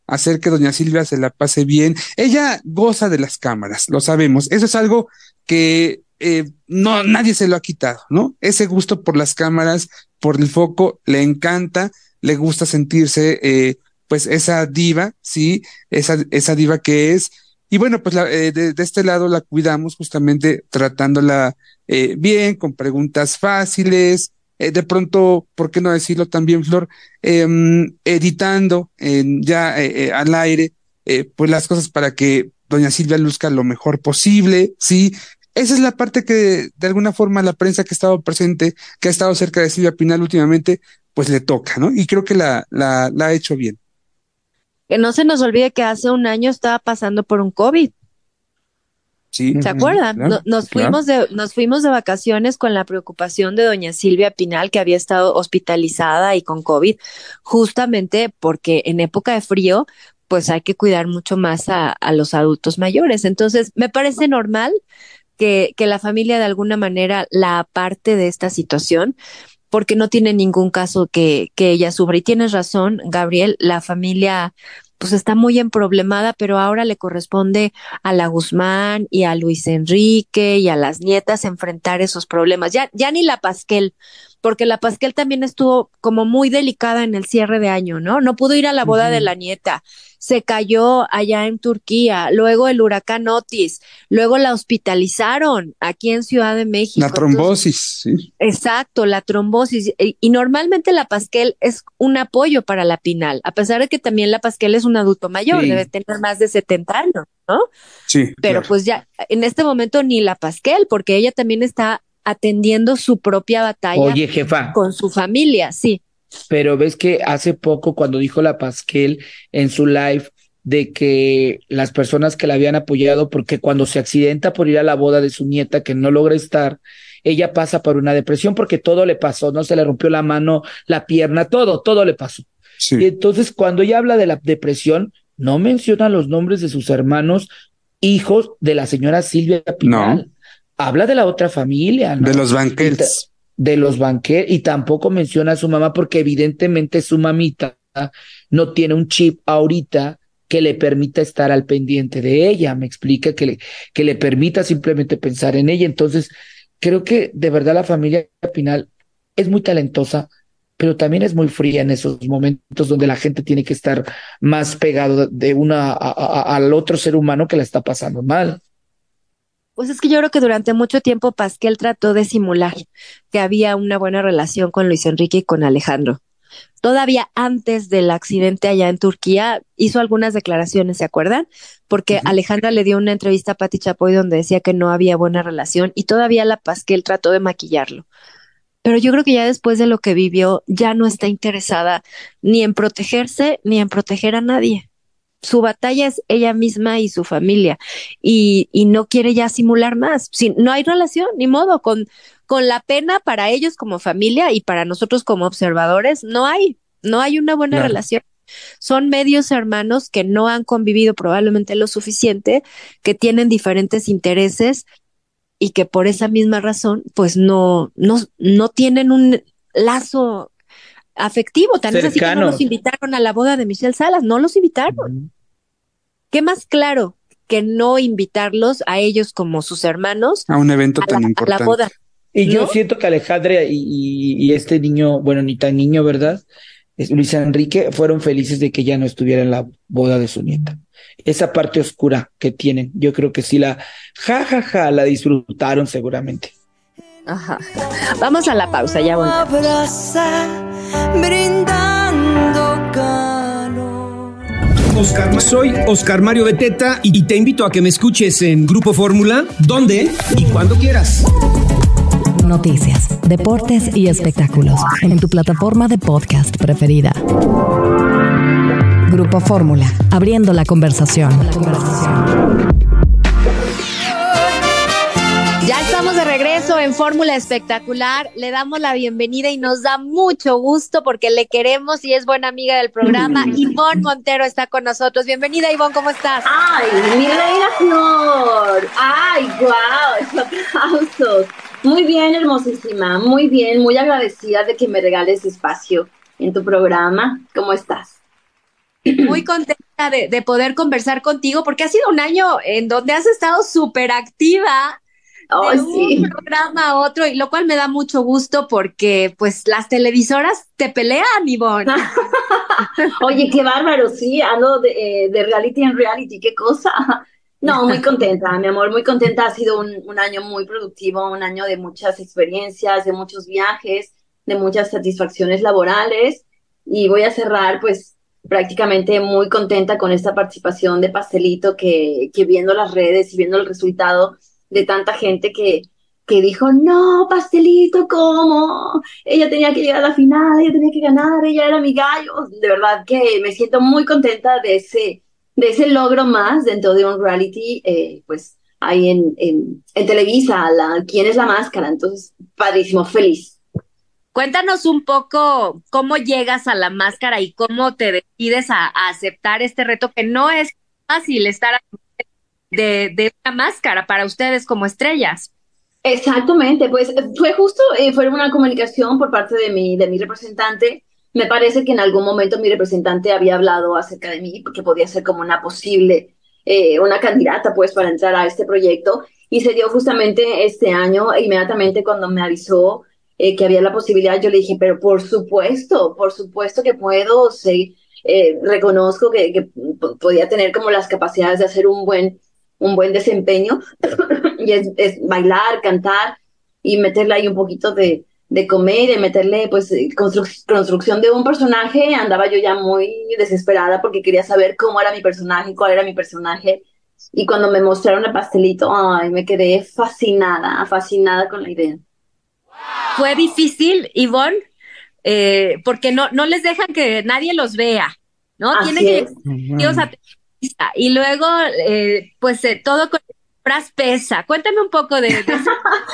hacer que doña Silvia se la pase bien. Ella goza de las cámaras, lo sabemos. Eso es algo que eh, no, nadie se lo ha quitado, ¿no? Ese gusto por las cámaras, por el foco, le encanta, le gusta sentirse, eh, pues, esa diva, ¿sí? Esa, esa diva que es. Y bueno, pues la, eh, de, de este lado la cuidamos justamente tratándola eh, bien, con preguntas fáciles, eh, de pronto, ¿por qué no decirlo también, Flor? Eh, editando en, ya eh, eh, al aire, eh, pues las cosas para que doña Silvia luzca lo mejor posible, ¿sí? Esa es la parte que de alguna forma la prensa que ha estado presente, que ha estado cerca de Silvia Pinal últimamente, pues le toca, ¿no? Y creo que la, la, la ha hecho bien. Que no se nos olvide que hace un año estaba pasando por un COVID. Sí. ¿Se acuerdan? Claro, No- nos claro. fuimos de, nos fuimos de vacaciones con la preocupación de doña Silvia Pinal, que había estado hospitalizada y con COVID, justamente porque en época de frío, pues hay que cuidar mucho más a, a los adultos mayores. Entonces, me parece normal que, que la familia de alguna manera la aparte de esta situación, porque no tiene ningún caso que, que ella sufra. Y tienes razón, Gabriel, la familia pues está muy emproblemada, pero ahora le corresponde a la Guzmán y a Luis Enrique y a las nietas enfrentar esos problemas. Ya, ya ni la Pasquel, porque la Pasquel también estuvo como muy delicada en el cierre de año, ¿no? No pudo ir a la boda de la nieta, se cayó allá en Turquía, luego el huracán Otis, luego la hospitalizaron aquí en Ciudad de México. La Entonces, trombosis, sí. exacto, la trombosis. Y, y normalmente la Pasquel es un apoyo para la Pinal, a pesar de que también la Pasquel es un adulto mayor, Sí. debe tener más de setenta años, ¿no? Sí, Pero claro. pues ya, en este momento ni la Pasquel, porque ella también está atendiendo su propia batalla Oye, jefa, con su familia, sí. pero ves que hace poco cuando dijo la Pasquel en su live de que las personas que la habían apoyado, porque cuando se accidenta por ir a la boda de su nieta que no logra estar, ella pasa por una depresión porque todo le pasó, no se le rompió la mano, la pierna, todo, todo le pasó. Sí. Y entonces cuando ella habla de la depresión, no menciona los nombres de sus hermanos, hijos de la señora Silvia Pinal. Habla de la otra familia, ¿no? De los Y ta- banqueros. de los banqueros, y tampoco menciona a su mamá porque evidentemente su mamita no tiene un chip ahorita que le permita estar al pendiente de ella, me explica, que le, que le permita simplemente pensar en ella. Entonces, creo que de verdad la familia Pinal es muy talentosa, pero también es muy fría en esos momentos donde la gente tiene que estar más pegado de una a- a- al otro ser humano que la está pasando mal. Pues es que yo creo que durante mucho tiempo Pasquel trató de simular que había una buena relación con Luis Enrique y con Alejandro. Todavía antes del accidente allá en Turquía hizo algunas declaraciones, ¿se acuerdan? Porque Ujú. Alejandra le dio una entrevista a Pati Chapoy donde decía que no había buena relación y todavía la Pasquel trató de maquillarlo. Pero yo creo que ya después de lo que vivió ya no está interesada ni en protegerse ni en proteger a nadie. Su batalla es ella misma y su familia y, y no quiere ya simular más. Si, no hay relación, ni modo, con, con la pena para ellos como familia y para nosotros como observadores, no hay, no hay una buena Claro. relación. Son medios hermanos que no han convivido probablemente lo suficiente, que tienen diferentes intereses y que por esa misma razón, pues no, no, no tienen un lazo afectivo. Tan es así que no Cercano. los invitaron a la boda de Michelle Salas, no los invitaron. ¿Qué más claro que no invitarlos a ellos como sus hermanos A un evento a la, tan a la importante. boda? Y yo ¿No? siento que Alejandra y, y- y este niño, bueno, ni tan niño, ¿verdad? Es Luis Enrique, fueron felices de que ya no estuviera en la boda de su nieta. Esa parte oscura que tienen, yo creo que sí la, ja, ja, ja, la disfrutaron seguramente. Ajá. Vamos a la pausa, ya voy. Oscar, soy Oscar Mario Beteta y te invito a que me escuches en Grupo Fórmula, donde y cuando quieras. Noticias, deportes y espectáculos en tu plataforma de podcast preferida. Grupo Fórmula, abriendo la conversación. Ya estamos de regreso en Fórmula Espectacular. Le damos la bienvenida y nos da mucho gusto porque le queremos y es buena amiga del programa. Ivonne Montero está con nosotros. Bienvenida, Ivonne, ¿cómo estás? ¡Ay, mi reina Flor! ¡Ay, guau! ¡Aplausos! Muy bien, hermosísima. Muy bien, muy agradecida de que me regales espacio en tu programa. ¿Cómo estás? muy contenta de, de poder conversar contigo porque ha sido un año en donde has estado súper activa Oh, de sí. un programa a otro, y lo cual me da mucho gusto porque pues las televisoras te pelean, Ivonne. Oye, qué bárbaro, sí, ando de, eh, de reality en reality, qué cosa. No, muy contenta, mi amor, muy contenta. Ha sido un, un año muy productivo, un año de muchas experiencias, de muchos viajes, de muchas satisfacciones laborales. Y voy a cerrar, pues, prácticamente muy contenta con esta participación de Pastelito, que, que viendo las redes y viendo el resultado de tanta gente que, que dijo, no, Pastelito, ¿cómo? Ella tenía que llegar a la final, ella tenía que ganar, ella era mi gallo. De verdad que me siento muy contenta de ese, de ese logro más dentro de un reality, eh, pues ahí en, en, en Televisa, la, ¿quién es la máscara? Entonces, padrísimo, feliz. Cuéntanos un poco cómo llegas a la máscara y cómo te decides a, a aceptar este reto, que no es fácil estar de, de una máscara para ustedes como estrellas. Exactamente, pues fue justo, eh, fue una comunicación por parte de mi, de mi representante. Me parece que en algún momento mi representante había hablado acerca de mí, porque podía ser como una posible, eh, una candidata pues para entrar a este proyecto. Y se dio justamente este año, e inmediatamente cuando me avisó eh, que había la posibilidad, yo le dije, pero por supuesto, por supuesto que puedo, sí, eh, reconozco que, que podía tener como las capacidades de hacer un buen, un buen desempeño. Y es, es bailar, cantar y meterle ahí un poquito de, de comedia, meterle pues constru construcción de un personaje. Andaba yo ya muy desesperada porque quería saber cómo era mi personaje, cuál era mi personaje. Y cuando me mostraron el Pastelito, ay, me quedé fascinada, fascinada con la idea. Fue difícil, Ivonne, eh, porque no, no les dejan que nadie los vea, ¿no? Así Tiene que es. Dios a Televisa. Y luego, eh, pues eh, todo con Fras pesa. Cuéntame un poco de, de eso.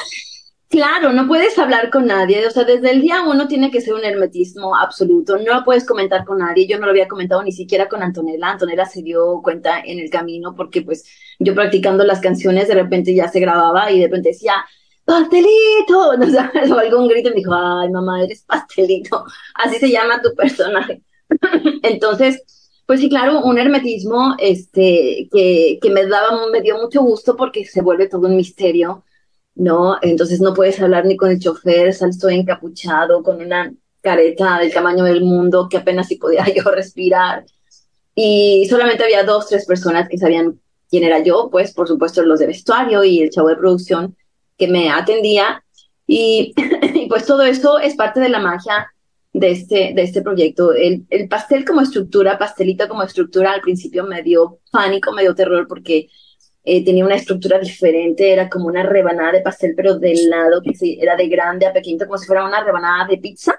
Claro, no puedes hablar con nadie, o sea, desde el día uno tiene que ser un hermetismo absoluto, no lo puedes comentar con nadie. Yo no lo había comentado ni siquiera con Antonella. Antonella se dio cuenta en el camino porque pues yo practicando las canciones de repente ya se grababa y de repente decía, Pastelito, no sabes, o algún grito y me dijo, ay mamá, eres Pastelito, así se llama tu personaje. Entonces, pues sí, claro, un hermetismo este, que, que me daba, me dio mucho gusto porque se vuelve todo un misterio, ¿no? Entonces no puedes hablar ni con el chofer, sales todo encapuchado, con una careta del tamaño del mundo, que apenas si podía yo respirar. Y solamente había dos, tres personas que sabían quién era yo, pues por supuesto los de vestuario y el chavo de producción que me atendía. Y, y pues todo eso es parte de la magia de este, de este proyecto. El, el pastel como estructura, Pastelito como estructura, al principio me dio pánico, me dio terror porque eh, tenía una estructura diferente, era como una rebanada de pastel, pero del lado que sí, era de grande a pequeñito, como si fuera una rebanada de pizza,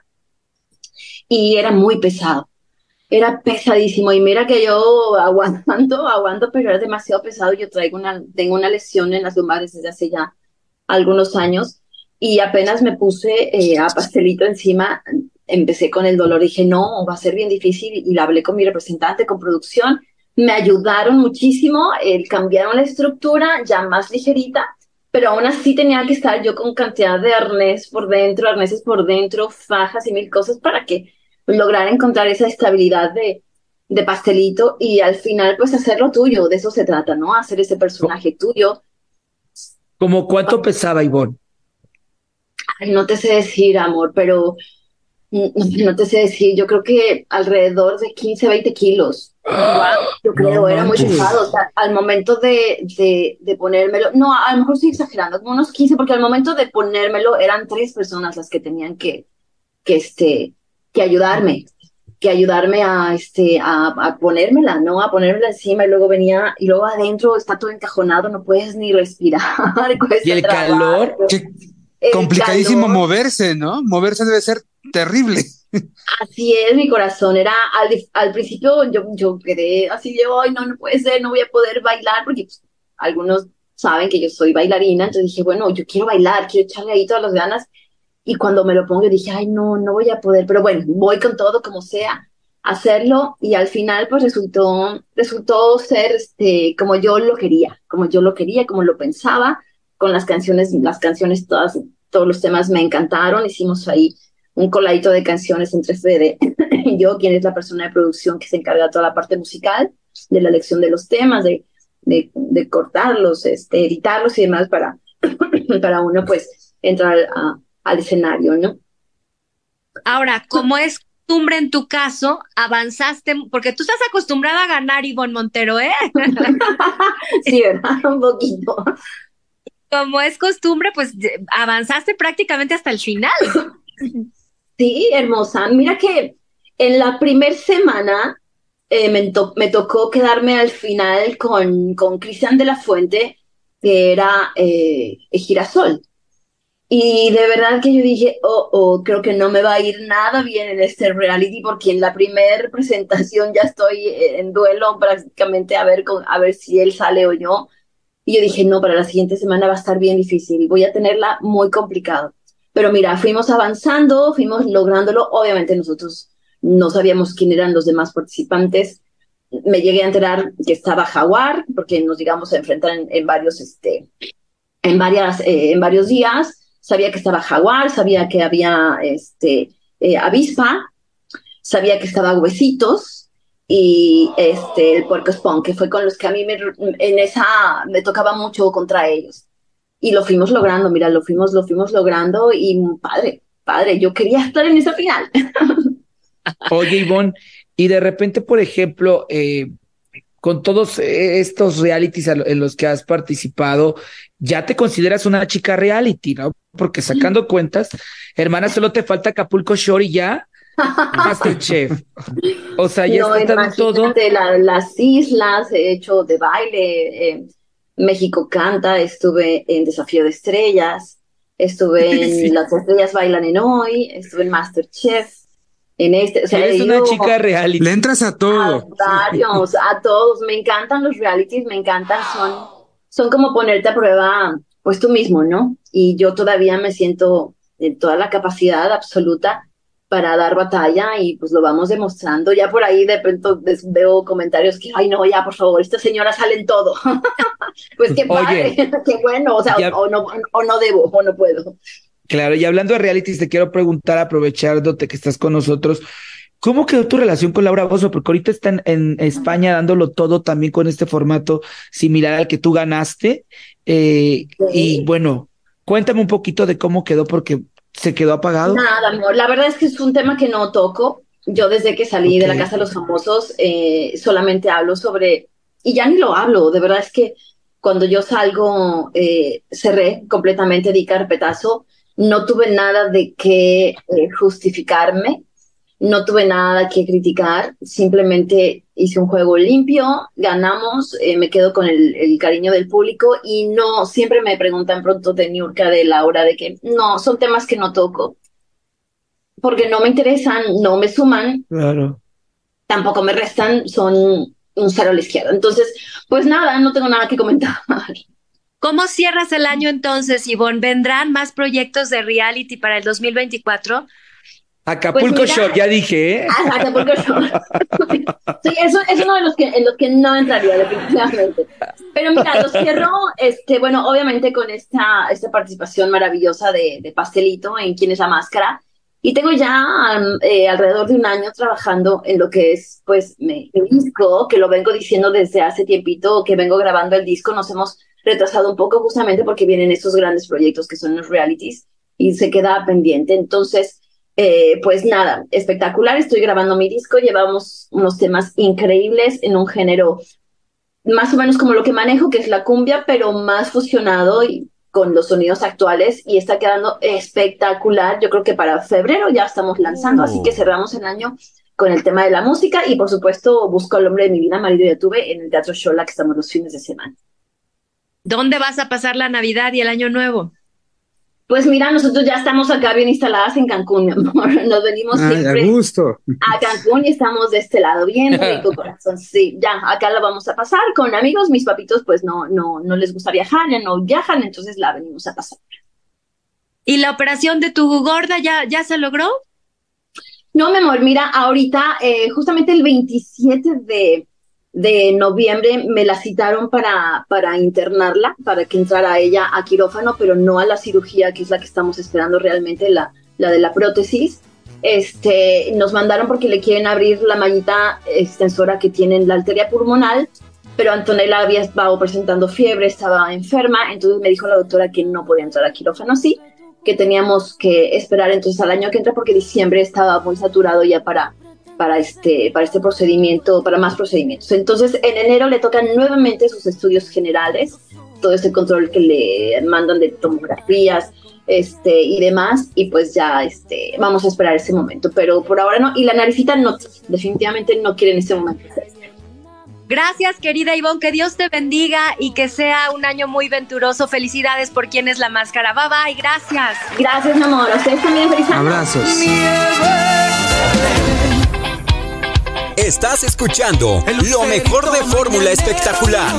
y era muy pesado. Era pesadísimo, y mira que yo aguantando, aguanto, pero era demasiado pesado. Yo traigo una, tengo una lesión en las lumbares desde hace ya algunos años, y apenas me puse eh, a Pastelito encima, empecé con el dolor y dije, no, va a ser bien difícil, y la hablé con mi representante, con producción, me ayudaron muchísimo, eh, cambiaron la estructura, ya más ligerita, pero aún así tenía que estar yo con cantidad de arnés por dentro, arneses por dentro, fajas y mil cosas para que lograr encontrar esa estabilidad de, de Pastelito y al final pues hacerlo tuyo, de eso se trata, ¿no? Hacer ese personaje tuyo. ¿Cómo cuánto pesaba Ivonne? Ay, no te sé decir, amor, pero no, no te sé decir, yo creo que alrededor de quince, veinte kilos. Yo creo, No era muy manches. pesado. O sea, al momento de, de, de ponérmelo, no, a lo mejor estoy exagerando, como unos quince, porque al momento de ponérmelo eran tres personas las que tenían que, que, este, que ayudarme, que ayudarme a, este, a, a ponérmela, ¿no? A ponérmela encima y luego venía, y luego adentro está todo encajonado, no puedes ni respirar. ¿Y el calor? Qué El complicadísimo calor. moverse, ¿no? Moverse debe ser terrible. Así es, mi corazón era, al, al principio yo, yo quedé así de, ay, no, no puede ser, no voy a poder bailar, porque pues, algunos saben que yo soy bailarina, entonces dije, bueno, yo quiero bailar, quiero echarle ahí todas las ganas, y cuando me lo pongo dije, ay, no, no voy a poder, pero bueno, voy con todo como sea, a hacerlo, y al final pues resultó, resultó ser este, como yo lo quería, como yo lo quería, como lo pensaba, con las canciones, las canciones todas, todos los temas me encantaron, hicimos ahí un coladito de canciones entre Fede y yo, quien es la persona de producción que se encarga de toda la parte musical, de la elección de los temas, de, de, de cortarlos, este, editarlos y demás para, para uno pues entrar a, al escenario, ¿no? Ahora, como es costumbre en tu caso, avanzaste, porque tú estás acostumbrada a ganar, Ivonne Montero, ¿eh? Sí, ¿verdad? Un poquito. Como es costumbre, pues avanzaste prácticamente hasta el final. Sí, hermosa. Mira que en la primer semana eh, me, to me tocó quedarme al final con, con Cristian de la Fuente, que era eh, Girasol. Y de verdad que yo dije, oh, oh, creo que no me va a ir nada bien en este reality, porque en la primera presentación ya estoy en duelo prácticamente a ver, con, a ver si él sale o yo. Y yo dije, no, para la siguiente semana va a estar bien difícil y voy a tenerla muy complicado. Pero mira, fuimos avanzando, fuimos lográndolo. Obviamente nosotros no sabíamos quién eran los demás participantes. Me llegué a enterar que estaba Jaguar, porque nos llegamos a enfrentar en, en varios, este, en varias, eh, en varios días. Sabía que estaba Jaguar, sabía que había este, eh, Avispa, sabía que estaba Huesitos y este, el Puerco Espón, que fue con los que a mí me, en esa me tocaba mucho contra ellos. Y lo fuimos logrando, mira, lo fuimos, lo fuimos logrando y padre, padre, yo quería estar en esa final. Oye, Ivonne, y de repente, por ejemplo, eh, con todos estos realities en los que has participado, ya te consideras una chica reality, ¿no? Porque sacando cuentas, hermana, solo te falta Acapulco Shore y ya MasterChef. O sea, ya no, está dando todo. La, las islas, he hecho de baile, eh, México Canta, estuve en Desafío de Estrellas, estuve en sí. Las Estrellas Bailan en Hoy, estuve en MasterChef. En este, o sea, eres una chica reality. Le entras a todo. A varios, a todos. Me encantan los realities, me encantan. Son, son como ponerte a prueba, pues tú mismo, ¿no? Y yo todavía me siento en toda la capacidad absoluta para dar batalla y pues lo vamos demostrando. Ya por ahí de pronto veo comentarios que, ay no, ya por favor, esta señora sale en todo. Pues qué padre, qué bueno, o sea, ya... o, no, o no debo, o no puedo. Claro, y hablando de realities, te quiero preguntar, aprovechándote que estás con nosotros, ¿cómo quedó tu relación con Laura Bozzo? Porque ahorita están en España dándolo todo también con este formato similar al que tú ganaste. Eh, sí. Y bueno, cuéntame un poquito de cómo quedó, porque se quedó apagado. Nada, amor, la verdad es que es un tema que no toco. Yo desde que salí okay. de la Casa de los Famosos eh, solamente hablo sobre, y ya ni lo hablo, de verdad es que cuando yo salgo eh, cerré completamente, di carpetazo. No tuve nada de qué eh, justificarme, no tuve nada que criticar, simplemente hice un juego limpio, ganamos, eh, me quedo con el, el cariño del público y no, siempre me preguntan pronto de Niurka, de Laura, de que no, son temas que no toco, porque no me interesan, no me suman, claro. Tampoco me restan, son un cero a la izquierda. Entonces, pues nada, no tengo nada que comentar. ¿Cómo cierras el año entonces, Ivonne? ¿Vendrán más proyectos de reality para el dos mil veinticuatro? Acapulco pues Shore, ya dije, ¿eh? Ah, Acapulco Shore. Sí, eso es uno de los que, en los que no entraría definitivamente. Pero mira, lo cierro, este, bueno, obviamente con esta, esta participación maravillosa de, de Pastelito en ¿Quién es la Máscara? Y tengo ya um, eh, alrededor de un año trabajando en lo que es, pues, mi disco, que lo vengo diciendo desde hace tiempito, que vengo grabando el disco. Nos hemos retrasado un poco justamente porque vienen estos grandes proyectos que son los realities y se queda pendiente. Entonces, eh, pues nada, espectacular. Estoy grabando mi disco, llevamos unos temas increíbles en un género más o menos como lo que manejo, que es la cumbia, pero más fusionado y con los sonidos actuales, y está quedando espectacular. Yo creo que para febrero ya estamos lanzando, oh. Así que cerramos el año con el tema de la música y por supuesto Busco al hombre de mi vida, marido y tuve en el Teatro Xola, que estamos los fines de semana. ¿Dónde vas a pasar la Navidad y el Año Nuevo? Pues mira, nosotros ya estamos acá bien instaladas en Cancún, mi amor. Nos venimos Ay, siempre a gusto. a Cancún y estamos de este lado, bien rico corazón. Sí, ya, acá la vamos a pasar con amigos. Mis papitos pues no, no, no les gusta viajar, ya no viajan, entonces la venimos a pasar. ¿Y la operación de tu gorda ya, ya se logró? No, mi amor, mira, ahorita, eh, justamente el veintisiete de... de noviembre me la citaron para, para internarla, para que entrara ella a quirófano, pero no a la cirugía, que es la que estamos esperando realmente, la, la de la prótesis, este, nos mandaron porque le quieren abrir la mallita extensora que tiene en la arteria pulmonar, pero Antonella había estado presentando fiebre, estaba enferma, entonces me dijo la doctora que no podía entrar a quirófano, sí, que teníamos que esperar entonces al año que entra porque diciembre estaba muy saturado ya para, para, este, para este procedimiento, para más procedimientos. Entonces en enero le tocan nuevamente sus estudios generales, todo ese control que le mandan de tomografías, este y demás, y pues ya este vamos a esperar ese momento, pero por ahora no, y la naricita no, definitivamente no quiere en este momento. Gracias, querida Ivonne, que Dios te bendiga y que sea un año muy venturoso. Felicidades por Quién es la Máscara. Bye bye, gracias. Gracias, mi amor, a ustedes también, feliz año. Abrazos. Estás escuchando lo mejor de Fórmula Espectacular.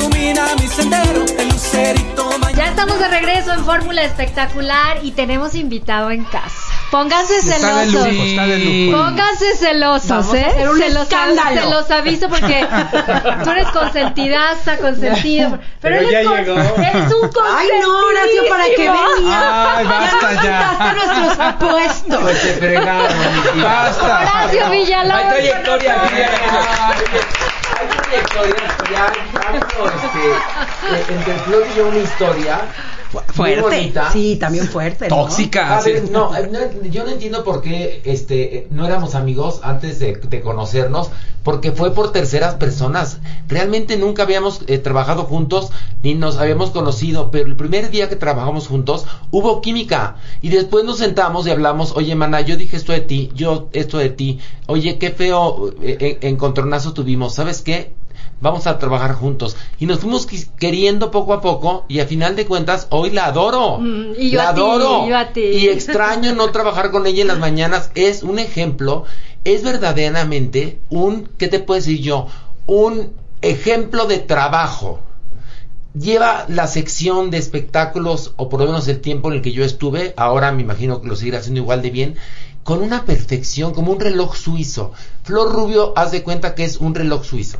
Ya estamos de regreso en Fórmula Espectacular y tenemos invitado en casa. Pónganse Está de celosos. lujo, está de lujo. Pónganse celosos, Vamos ¿eh? a hacer un se, los, escándalo. se los aviso porque tú eres consentidaza, consentido. Pero, Pero él ya es con- llegó. eres un consentidísimo. Ay, no, Horacio, ¿para qué venía? Ay, basta ya. Ya nuestros puestos. Pues se fregaron. Basta. Horacio Villalobos. Hay trayectoria, con mira, nosotros. hay trayectoria, ya tanto, este, entre Flor y yo una historia muy Fuerte. bonita. Sí, también fuerte, ¿no? Tóxica. A sí. ver, no, no, yo no entiendo por qué este, no éramos amigos antes de, de conocernos, porque fue por terceras personas. Realmente nunca habíamos eh, trabajado juntos ni nos habíamos conocido, pero el primer día que trabajamos juntos hubo química y después nos sentamos y hablamos, oye, mana, yo dije esto de ti, yo esto de ti, oye, qué feo eh, encontronazo tuvimos, ¿sabes qué? Vamos a trabajar juntos. Y nos fuimos qui- queriendo poco a poco y a final de cuentas hoy la adoro. Mm, y yo la a ti, adoro. yo a ti. Y extraño no trabajar con ella en las mañanas. Es un ejemplo, es verdaderamente un, ¿qué te puedo decir yo? Un ejemplo de trabajo. Lleva la sección de espectáculos, o por lo menos el tiempo en el que yo estuve, ahora me imagino que lo seguirá haciendo igual de bien, con una perfección, como un reloj suizo. Flor Rubio, haz de cuenta que es un reloj suizo.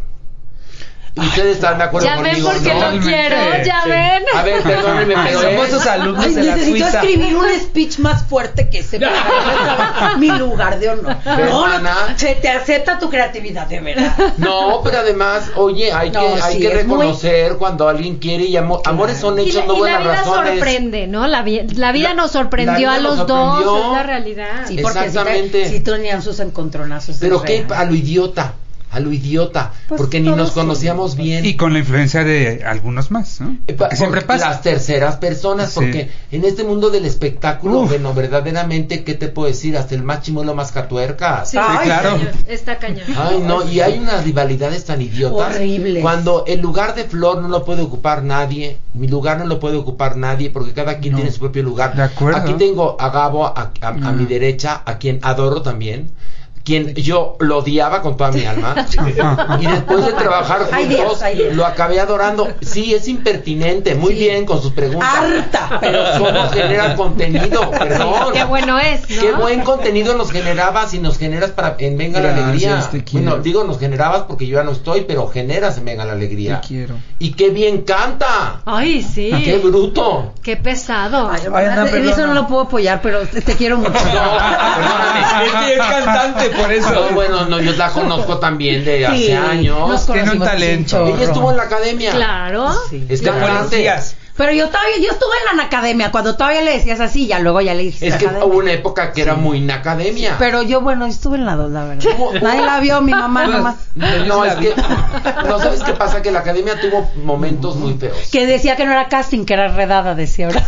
Ustedes están de acuerdo Ya ven conmigo, porque ¿no? lo quiero, ya Sí. ven. A ver, perdónenme, pero Somos es- sus alumnos Ay, de la necesito Suiza. escribir un speech más fuerte que ese para ganar mi lugar de honor. ¿Ves, No, no, mana? se te acepta tu creatividad, de verdad. No, pero además, oye, hay No, que, hay sí, que es muy- reconocer cuando alguien quiere y amor, amores son Y hechos, la, no y la buenas vida razones. sorprende, ¿no? La, vi- la vida La- nos sorprendió la vida a los nos dos, sorprendió. es la realidad. Sí, porque Exactamente. sí, tenían sus encontronazos. Pero es qué, real. a lo idiota, a lo idiota, Pues porque ni todos nos sí. conocíamos bien. Y con la influencia de algunos más, ¿no? Eh, pa- Porque siempre por pasa. Las terceras personas, Sí. porque en este mundo del espectáculo, Uf. bueno, verdaderamente, ¿qué te puedo decir? Hasta el más chimuelo más catuercas. Sí, Ay, claro. cañón, está cañón. Ay, no, y hay unas rivalidades tan idiotas. Horribles. Cuando el lugar de Flor no lo puede ocupar nadie, mi lugar no lo puede ocupar nadie, porque cada quien No. tiene su propio lugar. De acuerdo. Aquí tengo a Gabo, a, a- a Mm. mi derecha, a quien adoro también, quien yo lo odiaba con toda mi alma, y después de trabajar Hay días, juntos, hay días. lo acabé adorando. Sí, es impertinente, muy Sí. bien con sus preguntas. Harta, Pero ¿cómo genera contenido? Perdón. Qué bueno es, ¿no? Qué buen contenido nos generabas y nos generas para en Venga la Gracias, Alegría. te quiero. Bueno, digo nos generabas porque yo ya no estoy, pero generas en Venga la Alegría. Te quiero. Y qué bien canta. Ay, sí. Qué bruto. Qué pesado. Ay, Ay, Ana, eso perdona. no lo puedo apoyar, pero te, te quiero mucho. Perdóname. Es que es cantante, por eso. No, bueno, no, yo la conozco también de Sí, hace años. nos Tiene un conocimos talento. un chorro. Ella estuvo en la academia. Claro. Sí. Es De cantante. policías. Pero yo todavía, yo estuve en la academia, cuando todavía le decías así, ya luego ya le dijiste Es que academia. hubo una época que era muy en academia. Pero yo, bueno, estuve en la dos, la verdad. Hubo- Nadie la vio, mi mamá nomás. No, es que no sabes qué pasa, que la academia tuvo momentos muy feos. Que decía que no era casting, que era redada, decía ahora.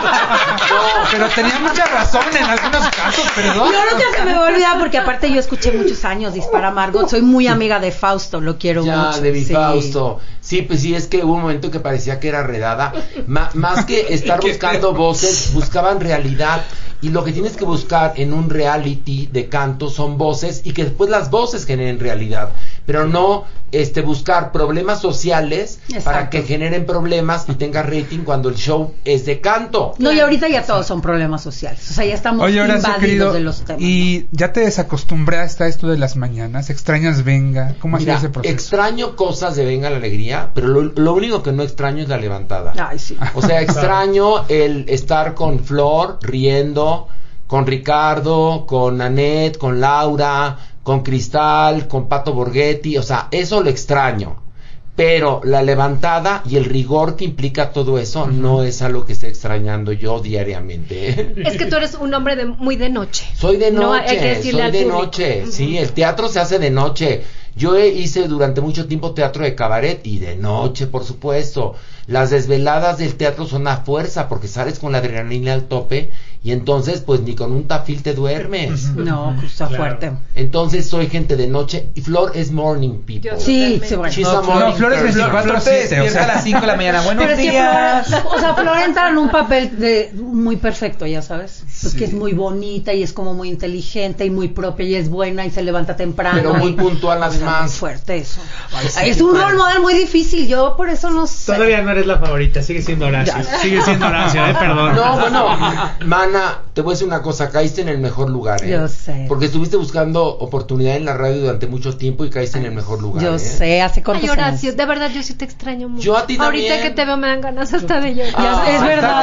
No, pero tenía mucha razón en algunos casos, perdón. Yo nunca se me va a olvidar porque aparte yo escuché muchos años Dispara Margot, soy muy amiga de Fausto, lo quiero Ya, mucho. de mi sí. Fausto. Sí, pues sí, es que hubo un momento que parecía que era redada. Ma- más que estar buscando voces, buscaban realidad. Y lo que tienes que buscar en un reality de canto son voces y que después las voces generen realidad. Pero no este buscar problemas sociales Exacto. para que generen problemas y tenga rating cuando el show es de canto. No, y ahorita ya todos son problemas sociales. O sea, ya estamos Oye, Horacio, invadidos querido, de los temas. ¿y ya te desacostumbraste a esto de las mañanas? ¿Extrañas Venga? ¿Cómo ha sido Mira, ese proceso? extraño cosas de Venga la Alegría, pero lo, lo único que no extraño es la levantada. Ay, sí. O sea, extraño el estar con Flor riendo, con Ricardo, con Nanette, con Laura, con Cristal, con Pato Borghetti, o sea, eso lo extraño. Pero la levantada y el rigor que implica todo eso uh-huh. no es algo que esté extrañando yo diariamente. Es que tú eres un hombre de, muy de noche. Soy de noche, no, hay que soy de público. noche, uh-huh. sí, el teatro se hace de noche. Yo hice durante mucho tiempo teatro de cabaret y de noche, por supuesto. Las desveladas del teatro son a fuerza porque sales con la adrenalina al tope y entonces pues ni con un tafil te duermes. No, pues está claro. fuerte. Entonces soy gente de noche y Flor es morning people. Yo sí, sí, bueno. No, no, Flor es veinticuatro siete, o sea, a las cinco de la mañana. Buenos Pero días. Sí, Flor, o sea, Flor entra en un papel de muy perfecto, ya sabes. Pues sí. que es muy bonita y es como muy inteligente y muy propia y es buena y se levanta temprano. Pero muy y, puntual además. O sea, muy fuerte eso. Ay, sí, es un rol model muy difícil, yo por eso no sé. Todavía no eres la favorita, sigue siendo Horacio. Ya. Sigue siendo Horacio, eh, perdón. No, bueno, Mana, te voy a decir una cosa, caíste en el mejor lugar, ¿eh? Yo sé. Porque estuviste buscando oportunidad en la radio durante mucho tiempo y caíste en el mejor lugar. Yo ¿eh? sé, hace cuántos Ay, Horacio, años. de verdad yo sí te extraño mucho. Yo a ti también. Ahorita que te veo me dan ganas hasta de llorar. Ah, es verdad.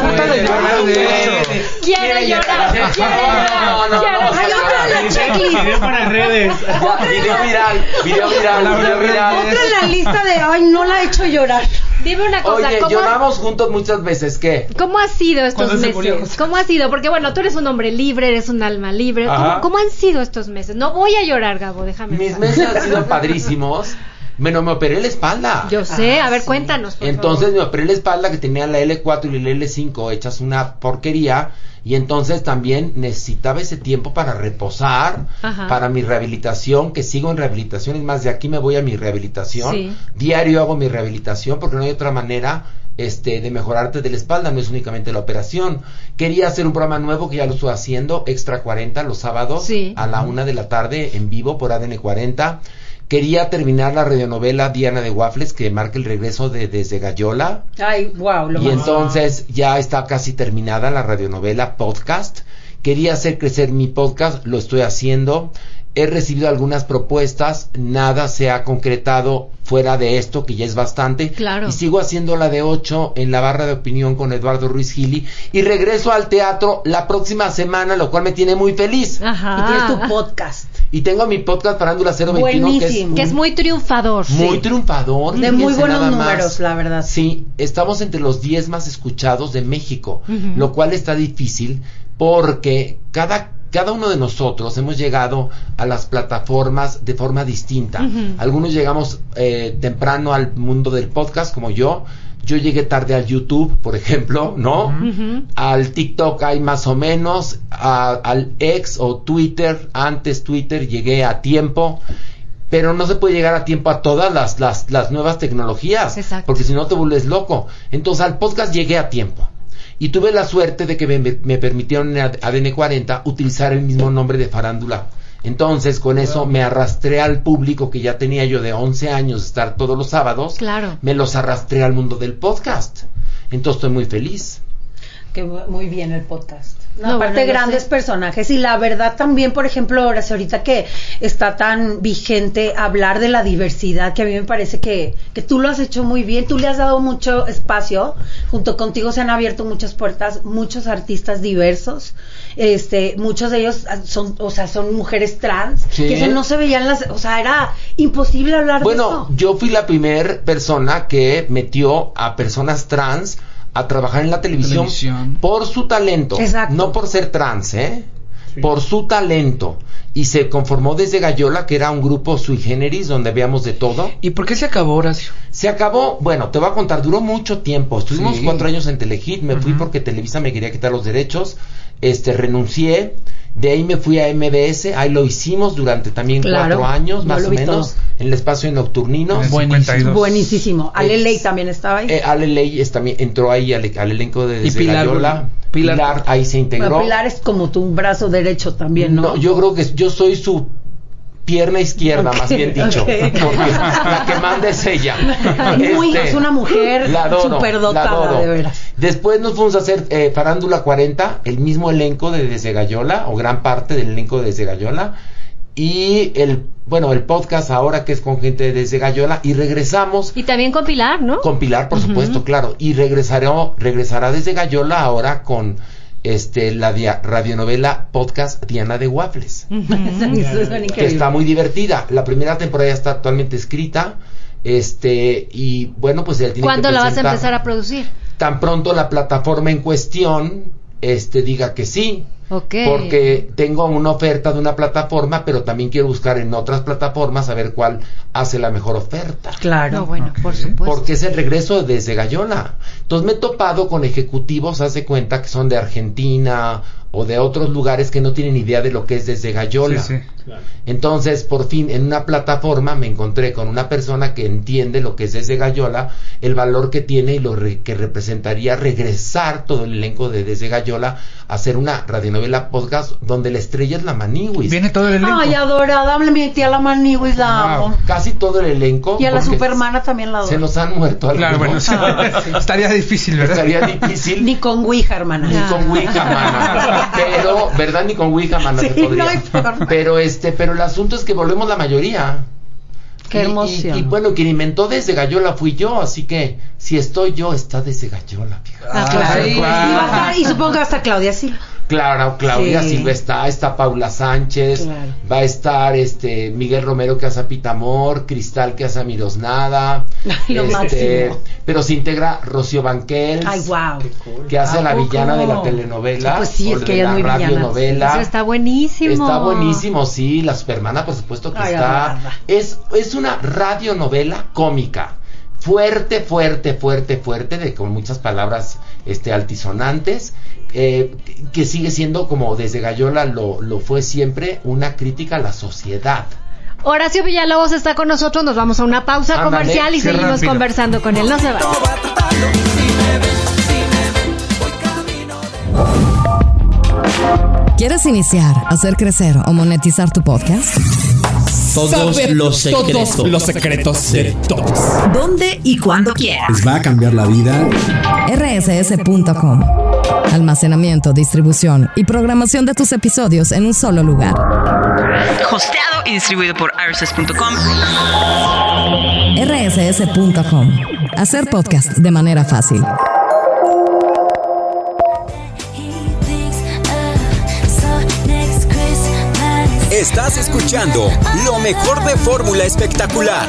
Quiero llorar. Quiero llorar. Hay otra en la checklist. Video para redes. Video viral, video viral, video viral. Otra en la lista de, ay, no la he hecho llorar. Dime una cosa. Oye, ¿cómo, lloramos juntos muchas veces, ¿qué? ¿Cómo ha sido estos meses? ¿Cómo ha sido? Porque bueno, tú eres un hombre libre, eres un alma libre. ¿Cómo, ¿Cómo han sido estos meses? No voy a llorar, Gabo, déjame. Mis meses han sido padrísimos. Bueno, me operé la espalda. Yo sé, a ver, sí. cuéntanos. Por entonces favor. me operé la espalda que tenía la ele cuatro y la ele cinco hechas una porquería. Y entonces también necesitaba ese tiempo para reposar, Ajá. para mi rehabilitación, que sigo en rehabilitación. Es más, de aquí me voy a mi rehabilitación. Sí. Diario hago mi rehabilitación porque no hay otra manera este, de mejorarte de la espalda, no es únicamente la operación. Quería hacer un programa nuevo que ya lo estoy haciendo, Extra cuarenta, los sábados sí. a la una de la tarde en vivo por A D N cuarenta. Quería terminar la radionovela Diana de Waffles, que marca el regreso de Desde Gallola. Ay, wow. Lo y más. Entonces ya está casi terminada la radionovela podcast. Quería hacer crecer mi podcast, lo estoy haciendo. He recibido algunas propuestas, nada se ha concretado fuera de esto, que ya es bastante. Claro. Y sigo haciendo la de ocho en la barra de opinión con Eduardo Ruiz Gili. Y regreso al teatro la próxima semana, lo cual me tiene muy feliz. Ajá. Y tienes tu podcast. Y tengo mi podcast Farándula cero veintiuno, que es, que es muy triunfador. Muy sí. triunfador. De muy buenos números, más. La verdad. Sí, estamos entre los diez más escuchados de México, uh-huh. lo cual está difícil porque cada Cada uno de nosotros hemos llegado a las plataformas de forma distinta. Uh-huh. Algunos llegamos eh, temprano al mundo del podcast, como yo. Yo llegué tarde al YouTube, por ejemplo, ¿no? Uh-huh. Al TikTok hay más o menos. A, al X o Twitter, antes Twitter, llegué a tiempo. Pero no se puede llegar a tiempo a todas las, las, las nuevas tecnologías. Exacto. Porque si no te vuelves loco. Entonces al podcast llegué a tiempo. Y tuve la suerte de que me, me permitieron en A D N cuarenta utilizar el mismo nombre de Farándula. Entonces, con eso me arrastré al público que ya tenía yo de once años, estar todos los sábados. Claro. Me los arrastré al mundo del podcast. Entonces, estoy muy feliz. Que muy bien el podcast. No, no, aparte bueno, grandes sé. personajes y la verdad también, por ejemplo, ahora ahorita que está tan vigente hablar de la diversidad, que a mí me parece que, que tú lo has hecho muy bien, tú le has dado mucho espacio, junto contigo se han abierto muchas puertas, muchos artistas diversos, este, muchos de ellos son, o sea, son mujeres trans, ¿sí? que eso no se veían las, o sea, era imposible hablar bueno, de eso. Bueno, yo fui la primera persona que metió a personas trans a trabajar en la televisión, televisión. por su talento, Exacto. no por ser trans, ¿eh? Sí. Por su talento. Y se conformó Desde Gallola, que era un grupo sui generis, donde veíamos de todo. ¿Y por qué se acabó, Horacio? Se acabó, bueno, te voy a contar, duró mucho tiempo. Estuvimos sí. cuatro años en Telehit, me uh-huh. fui porque Televisa me quería quitar los derechos, este, renuncié. De ahí me fui a M B S, ahí lo hicimos durante también claro, cuatro años, no más o menos, todo. En el espacio nocturno. Buenísimo. Buenísimo. Ale Ley también estaba ahí. Eh, Ale Ley es, también entró ahí al, al elenco de Desde Pilar, Gallola. Pilar, Pilar ahí se integró. Bueno, Pilar es como tu brazo derecho también, ¿no? No, yo creo que yo soy su pierna izquierda, okay, más bien dicho, okay. Porque la que manda es ella. Muy, este, es una mujer superdotada, de veras. Después nos fuimos a hacer eh, Farándula cuarenta, el mismo elenco de Desde Gallola, o gran parte del elenco de Desde Gallola, y el, bueno, el podcast ahora que es con gente de Desde Gallola, y regresamos. Y también con Pilar, ¿no? Con Pilar, por uh-huh. supuesto, claro, y regresará, regresará Desde Gallola ahora con este la dia- radionovela podcast Diana de Waffles, Uh-huh. que está muy divertida. La primera temporada ya está actualmente escrita, este y bueno, pues él tiene ¿Cuándo que la vas a presentar- empezar a producir? Tan pronto la plataforma en cuestión este diga que sí. Ok. Porque tengo una oferta de una plataforma, pero también quiero buscar en otras plataformas a ver cuál hace la mejor oferta. Claro. No, bueno, por supuesto. Porque es el regreso desde Gallola. Entonces me he topado con ejecutivos, hace cuenta que son de Argentina o de otros lugares que no tienen idea de lo que es Desde Gallola. Sí, sí. Entonces, por fin, en una plataforma me encontré con una persona que entiende lo que es Desde Gallola, el valor que tiene y lo re- que representaría regresar todo el elenco de Desde Gallola a hacer una radionovela podcast donde la estrella es la Maniwis. Viene todo el elenco. Ay, adorada, háblame mi tía la Maniwis, la amo. Casi todo el elenco. Y a la porque supermana también la adoro. se nos han muerto Claro, bueno, algunos. sí. Estaría difícil, ¿verdad? Estaría difícil. Ni con Ouija, hermana. Ni con Ouija, mana. Pero, ¿verdad? Ni con Ouija, mana, Sí, se podría. no hay forma. Pero este, pero el asunto es que volvemos la mayoría. Qué Y- y- emoción. Y, bueno, quien inventó Desde Gallola fui yo, así que si estoy yo, está Desde Gallola, fíjate. Ah, claro. Ay, Y, va a estar- y supongo que va a estar Claudia Silva. Claro, Claudia Sí. Silva está, está Paula Sánchez, Claro. va a estar este Miguel Romero que hace a Pitamor, Cristal que hace a Mirosnada, Lo este, máximo. pero se integra Rocío Banquels, Ay, wow. que hace a la ¿A poco? villana de la telenovela, Pues sí, o es que de ella es la muy villana. radionovela. Eso está buenísimo. Está buenísimo, sí, la Supermana, por supuesto que Ay, está. adorada. Es, es una radionovela cómica. Fuerte, fuerte, fuerte, fuerte, de con muchas palabras este altisonantes, eh, que sigue siendo, como Desde Gallola lo, lo fue siempre, una crítica a la sociedad. Horacio Villalobos está con nosotros, nos vamos a una pausa Ándale, comercial y qué seguimos rápido. conversando con él. No se va. ¿Quieres iniciar, hacer crecer o monetizar tu podcast? Todos Saber los secretos. todos los secretos de todos. ¿Dónde y cuándo quieras? Les va a cambiar la vida. R S S punto com. Almacenamiento, distribución y programación de tus episodios en un solo lugar. Hosteado y distribuido por R S S punto com. R S S punto com. Hacer podcast de manera fácil. Estás escuchando lo mejor de Fórmula Espectacular.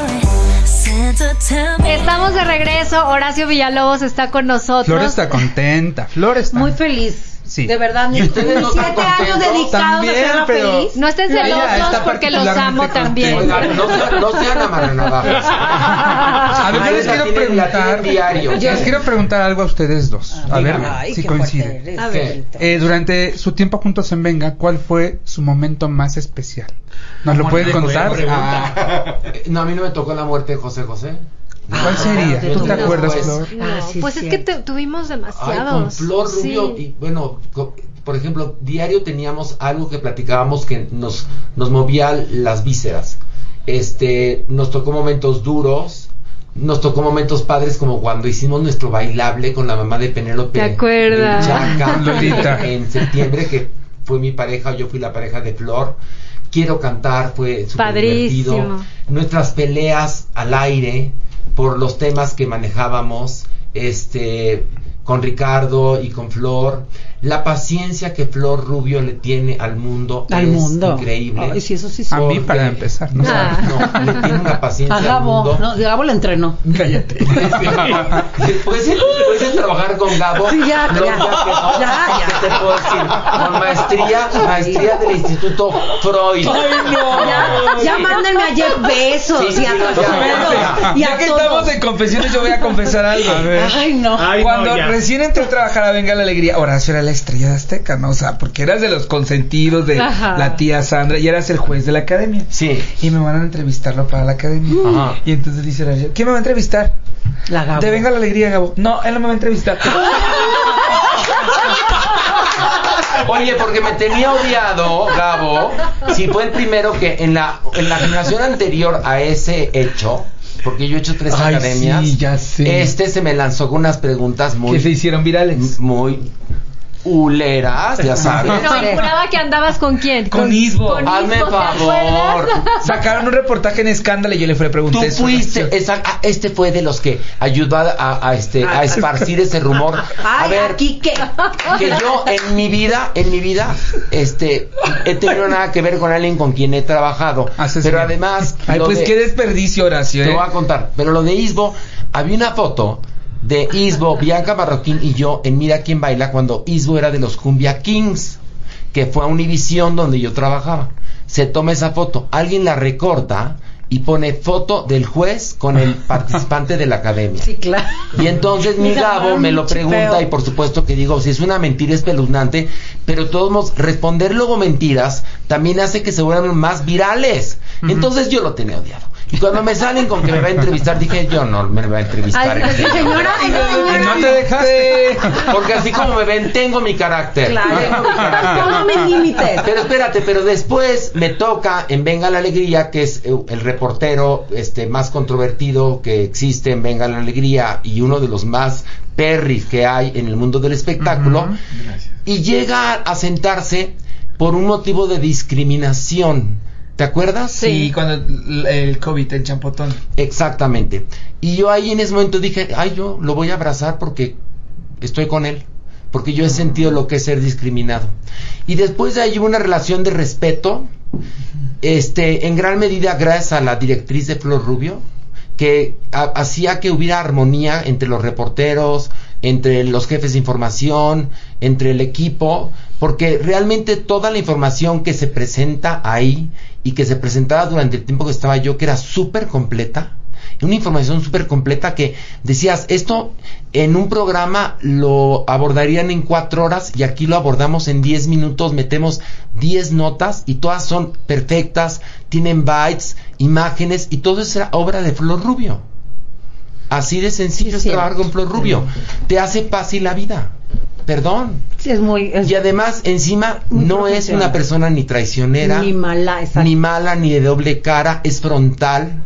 Estamos de regreso, Horacio Villalobos está con nosotros. Flor está contenta. Flor está. Muy feliz. Sí. De verdad, mis Ustedes no están siete años contentos. dedicados También, a hacerla pero- feliz. No estén Ella celosos está porque los particularmente amo también. Oigan, no sean, no sean amarranavajas. A ver, yo les La quiero tienen- la preguntar. tienen diario. Les quiero preguntar algo a ustedes dos. A ver Ay, si qué coinciden. fuerte eres. A ver. Eh, durante su tiempo juntos en Venga, ¿cuál fue su momento más especial? ¿Nos lo puede contar? Ah, Eh, No, a mí no me tocó la muerte de José José. ¿Cuál sería? Me ¿Tú te tocó acuerdas, después. Flor? No, Ah, sí, pues es cierto. que te- tuvimos Ay, demasiados. con Flor Rubio, Sí. y bueno, co- por ejemplo, diario teníamos algo que platicábamos que nos, nos movía las vísceras. Este, nos tocó momentos duros, nos tocó momentos padres como cuando hicimos nuestro bailable con la mamá de Penélope. ¿Te acuerdas? Menchaca, Lolita. En septiembre, que fue mi pareja, yo fui la pareja de Flor. Quiero cantar, fue súper Padrísimo. divertido. Nuestras peleas al aire por los temas que manejábamos, este, con Ricardo y con Flor. La paciencia que Flor Rubio le tiene al mundo Al es mundo. increíble. Ay, sí, eso sí. A mí Porque- para empezar, ¿no? Ah. No, le tiene una paciencia A al Gabo, mundo. no, Gabo la entrenó. Cállate. Después de, después de trabajar con Gabo, Sí, ya, no, ya. que no, Ya, ya. ¿qué te puedo decir? Con maestría, maestría del Instituto Freud. Ya, ya mándenme a Jeff Bezos Sí, sí, y a sí, todos. ya, Y Ya a que todos. estamos en confesiones, yo voy a confesar algo. A ver. Ay, no. Ay, Cuando no, ya. recién entré a trabajar a Venga la Alegría, Horacio era la estrella de Azteca, ¿no? O sea, porque eras de los consentidos de Ajá. la tía Sandra y eras el juez de la academia. Sí. Y me van a entrevistarlo para la academia. Ajá. Y entonces dice Horacio, ¿quién me va a entrevistar? La Gabo. De Venga la Alegría, Gabo. No, él no me va a entrevistar. Oye, porque me tenía odiado, Gabo. Si fue el primero que en la, en la generación anterior a ese hecho, porque yo he hecho tres Ay, academias, sí, ya sé. este se me lanzó con unas preguntas muy, Que se hicieron virales. muy huleras, ya sabes. No, y juraba que andabas con quién. Con Isbo. Con Hazme Isbo, ¿te favor. acuerdas? Sacaron un reportaje en Escándalo y yo le fui a preguntar. Tú eso. fuiste, esa, ah, este fue de los que ayudó a, a, este, a esparcir ese rumor. A Ay, ver, aquí qué. que yo en mi vida, en mi vida, este, he tenido nada que ver con alguien con quien he trabajado. Haces pero bien. además, Ay, lo pues de- qué desperdicio, Horacio. te ¿eh? voy a contar. Pero lo de Isbo, había una foto de Isbo, Bianca Marroquín y yo en Mira quién baila cuando Isbo era de los Cumbia Kings, que fue a Univisión donde yo trabajaba. Se toma esa foto, alguien la recorta y pone foto del juez con el participante de la academia. Sí, claro. Y entonces mi Gabo me lo pregunta y por supuesto que digo, si es una mentira espeluznante, pero todos modos, responder luego mentiras también hace que se vuelvan más virales. Entonces yo lo tenía odiado. Y cuando me salen con que me va a entrevistar, dije, yo no me va a entrevistar. Ay, este. señora, Y no te dejaste. Porque así como me ven, tengo mi carácter. Claro. Tengo mi carácter. Pongo mis límites. Pero espérate, pero después me toca en Venga la Alegría, que es eh, el reportero este más controvertido que existe en Venga la Alegría y uno de los más perris que hay en el mundo del espectáculo. Uh-huh. Y llega a sentarse por un motivo de discriminación. ¿Te acuerdas? Sí, cuando el- el COVID, el champotón. Exactamente. Y yo ahí en ese momento dije, ay, yo lo voy a abrazar porque estoy con él. Porque yo he sentido lo que es ser discriminado. Y después de ahí hubo una relación de respeto, este, en gran medida gracias a la directriz de Flor Rubio, que ha- hacía que hubiera armonía entre los reporteros, entre los jefes de información, entre el equipo, porque realmente toda la información que se presenta ahí y que se presentaba durante el tiempo que estaba yo, que era súper completa, una información súper completa que decías, esto en un programa lo abordarían en cuatro horas y aquí lo abordamos en diez minutos, metemos diez notas y todas son perfectas, tienen bytes, imágenes y todo eso era obra de Flor Rubio. Así de sencillo es trabajar con Flor Rubio. Te hace fácil la vida. Perdón. Sí, es muy. Es y además, encima, no es una persona ni traicionera, ni mala, exacto. ni mala, ni de doble cara, es frontal.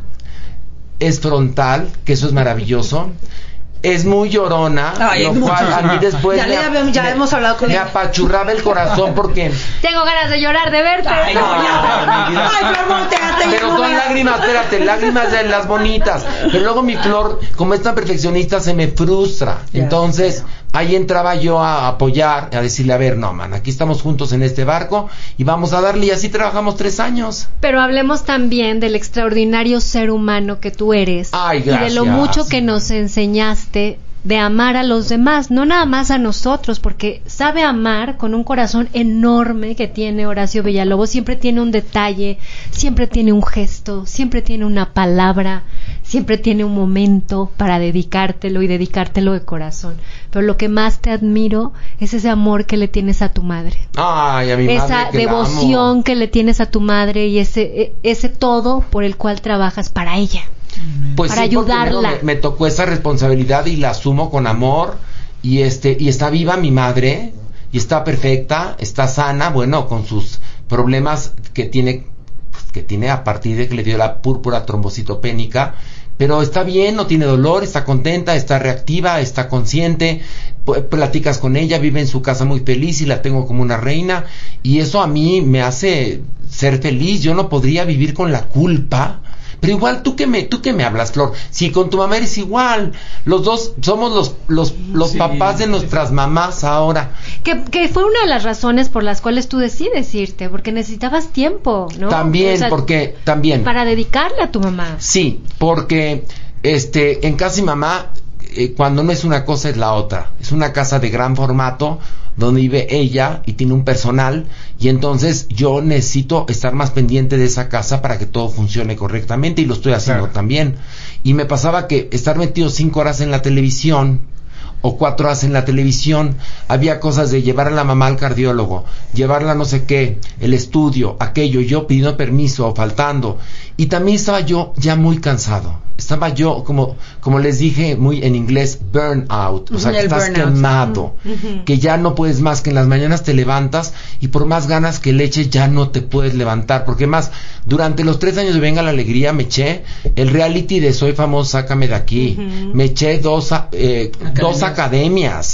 Es frontal, que eso es maravilloso. Es muy llorona, Ay, lo mucho. cual a mí después Ya me, le habíamos- ya me- hemos hablado con me él. apachurraba el corazón porque Tengo ganas de llorar, de verte. Ay, no, ya, mi vida. Ay, Flor, volteate, pero no son veas. lágrimas, espérate, lágrimas de las bonitas. Pero luego mi Flor, como es tan perfeccionista, se me frustra. Ya, Entonces, ahí entraba yo a apoyar, a decirle, a ver, no, man, aquí estamos juntos en este barco y vamos a darle, y así trabajamos tres años. Pero hablemos también del extraordinario ser humano que tú eres. Ay, y de lo gracias. mucho que nos enseñaste de amar a los demás, no nada más a nosotros, porque sabe amar con un corazón enorme que tiene Horacio Villalobos, siempre tiene un detalle, siempre tiene un gesto, siempre tiene una palabra, siempre tiene un momento para dedicártelo y dedicártelo de corazón. Pero lo que más te admiro es ese amor que le tienes a tu madre. Ay, a mi Esa madre, que la devoción amo. que le tienes a tu madre y ese, e- ese todo por el cual trabajas para ella. Pues para sí, porque, ayudarla. bueno, me, me tocó esa responsabilidad y la asumo con amor. Y este y está viva mi madre y está perfecta, está sana, bueno, con sus problemas que tiene pues, que tiene a partir de que le dio la púrpura trombocitopénica, pero está bien, no tiene dolor, está contenta, está reactiva, está consciente, p- platicas con ella, vive en su casa muy feliz y la tengo como una reina, y eso a mí me hace ser feliz. Yo no podría vivir con la culpa. Pero igual tú que me tú que me hablas, Flor, si con tu mamá eres igual, los dos somos los los los Sí. papás de nuestras mamás ahora. Que, que fue una de las razones por las cuales tú decides irte, porque necesitabas tiempo, ¿no? También O sea, porque también para dedicarle a tu mamá. sí, porque este en casa y mamá eh, cuando no es una cosa es la otra. Es una casa de gran formato donde vive ella y tiene un personal, y entonces yo necesito estar más pendiente de esa casa para que todo funcione correctamente, y lo estoy haciendo Claro. también. Y me pasaba que estar metido cinco horas en la televisión o cuatro horas en la televisión, había cosas de llevar a la mamá al cardiólogo, llevarla a no sé qué, el estudio, aquello, yo pidiendo permiso o faltando, y también estaba yo ya muy cansado. Estaba yo, como como les dije muy en inglés, burnout, o sea, Ujú, que el estás burnout. quemado, Ujú. que ya no puedes más, que en las mañanas te levantas y por más ganas que le eches ya no te puedes levantar, porque más, durante los tres años de Venga la Alegría me eché el reality de Soy Famoso, Sácame de Aquí, Ujú. me eché dos, a- eh, Academias. dos academias,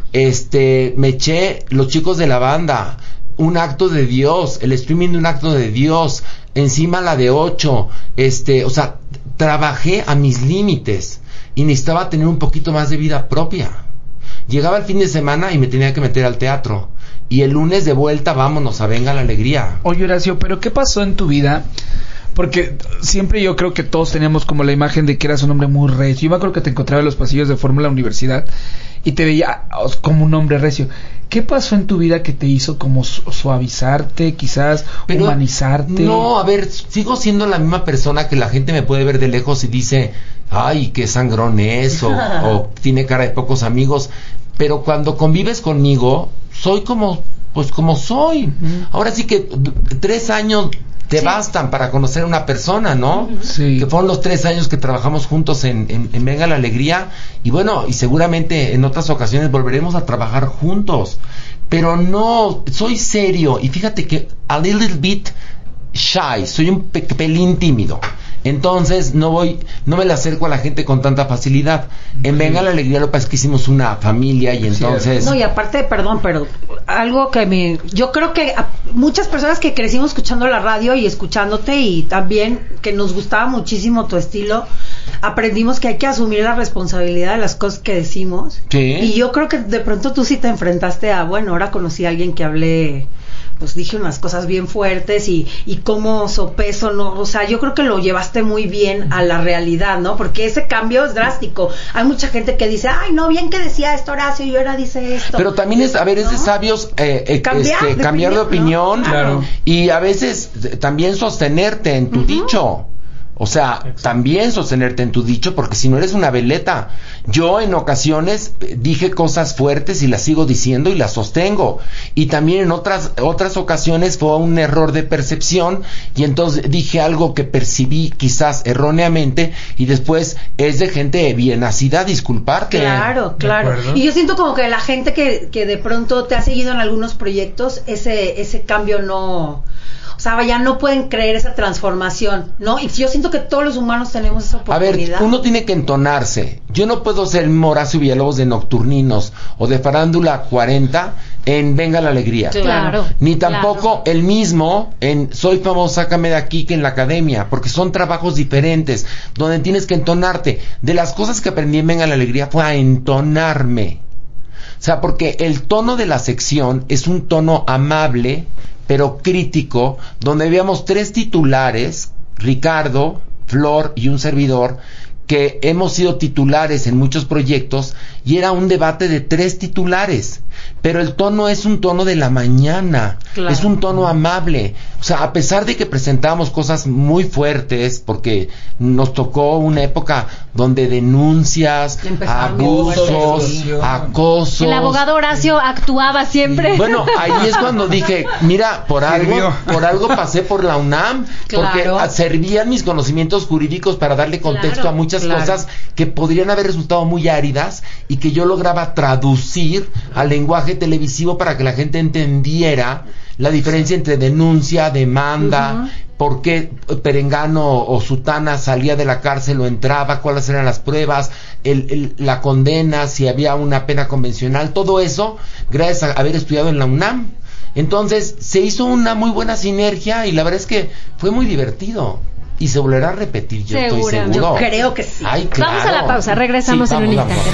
este, me eché Los Chicos de la Banda, Un Acto de Dios, el streaming de Un Acto de Dios, encima la de ocho, este, o sea, trabajé a mis límites y necesitaba tener un poquito más de vida propia. Llegaba el fin de semana y me tenía que meter al teatro. Y el lunes de vuelta, vámonos a Venga la Alegría. Oye, Horacio, ¿pero qué pasó en tu vida? Porque siempre yo creo que todos teníamos como la imagen de que eras un hombre muy recio. Yo me acuerdo que te encontraba en los pasillos de Fórmula Universidad y te veía como un hombre recio. ¿Qué pasó en tu vida que te hizo como suavizarte, quizás Pero, humanizarte? No, a ver, sigo siendo la misma persona que la gente me puede ver de lejos y dice, ay, qué sangrón es, o, o tiene cara de pocos amigos. Pero cuando convives conmigo, soy como, pues como soy. Uh-huh. Ahora sí que tres años te sí. bastan para conocer a una persona, ¿no? Sí. Que fueron los tres años que trabajamos juntos en, en, en Venga la Alegría. Y bueno, y seguramente en otras ocasiones volveremos a trabajar juntos. Pero no, soy serio. Y fíjate que a little bit shy, soy un pe- pelín tímido. Entonces no voy, no me le acerco a la gente con tanta facilidad. En Venga la Alegría lo que pasa es que hicimos una familia y entonces... No, y aparte, perdón, pero algo que me... Yo creo que a muchas personas que crecimos escuchando la radio y escuchándote y también que nos gustaba muchísimo tu estilo, aprendimos que hay que asumir la responsabilidad de las cosas que decimos. Sí. Y yo creo que de pronto tú sí te enfrentaste a, bueno, ahora conocí a alguien que hablé... pues dije unas cosas bien fuertes y, y cómo sopeso, ¿no? O sea, yo creo que lo llevaste muy bien a la realidad, ¿no? Porque ese cambio es drástico. Hay mucha gente que dice, ay, no, bien que decía esto Horacio y ahora dice esto. Pero también es, a ver, es ¿no? de sabios eh, eh, cambiar, este, de cambiar de opinión, ¿no? Claro. Y a veces también sostenerte en tu uh-huh. dicho. O sea, Exacto. también sostenerte en tu dicho, porque si no eres una veleta. Yo en ocasiones dije cosas fuertes y las sigo diciendo y las sostengo. Y también en otras otras ocasiones fue un error de percepción y entonces dije algo que percibí quizás erróneamente y después es de gente bien nacida disculparte. Claro, claro. Y yo siento como que la gente que, que de pronto te ha seguido en algunos proyectos, ese, ese cambio no... O sea, ya no pueden creer esa transformación, ¿no? Y yo siento que todos los humanos tenemos esa oportunidad. A ver, uno tiene que entonarse. Yo no puedo ser el Horacio Villalobos de Nocturninos o de Farándula cuarenta en Venga la Alegría. Claro. Ni tampoco claro. el mismo en Soy Famoso, Sácame de Aquí, que en la Academia, porque son trabajos diferentes, donde tienes que entonarte. De las cosas que aprendí en Venga la Alegría fue a entonarme. O sea, porque el tono de la sección es un tono amable, pero crítico, donde habíamos tres titulares, Ricardo, Flor y un servidor, que hemos sido titulares en muchos proyectos, y era un debate de tres titulares, pero el tono es un tono de la mañana, claro. es un tono amable. O sea, a pesar de que presentábamos cosas muy fuertes, porque nos tocó una época donde denuncias, abusos, acosos. El abogado Horacio actuaba siempre. Bueno, ahí es cuando dije, mira, por algo, por algo pasé por la UNAM, claro. porque servían mis conocimientos jurídicos para darle contexto claro, a muchas claro. cosas que podrían haber resultado muy áridas y que yo lograba traducir al lenguaje televisivo para que la gente entendiera la diferencia entre denuncia, demanda, uh-huh. por qué Perengano o Sutana salía de la cárcel o entraba, cuáles eran las pruebas, el, el, la condena, si había una pena convencional, todo eso gracias a haber estudiado en la UNAM. Entonces se hizo una muy buena sinergia y la verdad es que fue muy divertido. Y se volverá a repetir, yo estoy seguro. Yo creo que sí. Ay, claro. Vamos a la pausa, regresamos sí, vamos, en un instante.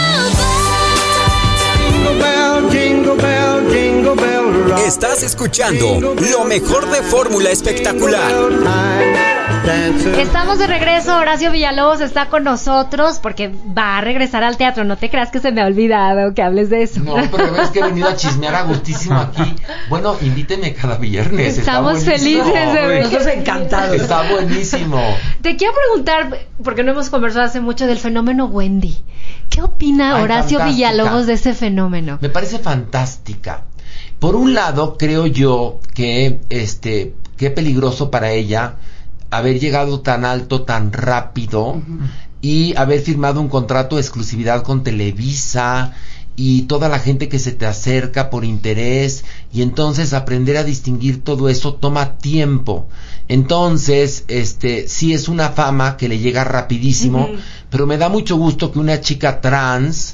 Estás escuchando lo mejor de Fórmula Espectacular. Estamos de regreso, Horacio Villalobos está con nosotros porque va a regresar al teatro. No te creas que se me ha olvidado que hables de eso. No, pero es que he venido a chismear a gustísimo aquí. Bueno, invíteme cada viernes. Estamos felices de ver. Nosotros encantados. Está buenísimo. Te quiero preguntar, porque no hemos conversado hace mucho, del fenómeno Wendy. ¿Qué opina Ay, Horacio fantástica. Villalobos de ese fenómeno? Me parece fantástica. Por un lado, creo yo que este, qué peligroso para ella haber llegado tan alto, tan rápido, uh-huh. y haber firmado un contrato de exclusividad con Televisa y toda la gente que se te acerca por interés, y entonces aprender a distinguir todo eso toma tiempo. Entonces, este, sí es una fama que le llega rapidísimo, uh-huh. pero me da mucho gusto que una chica trans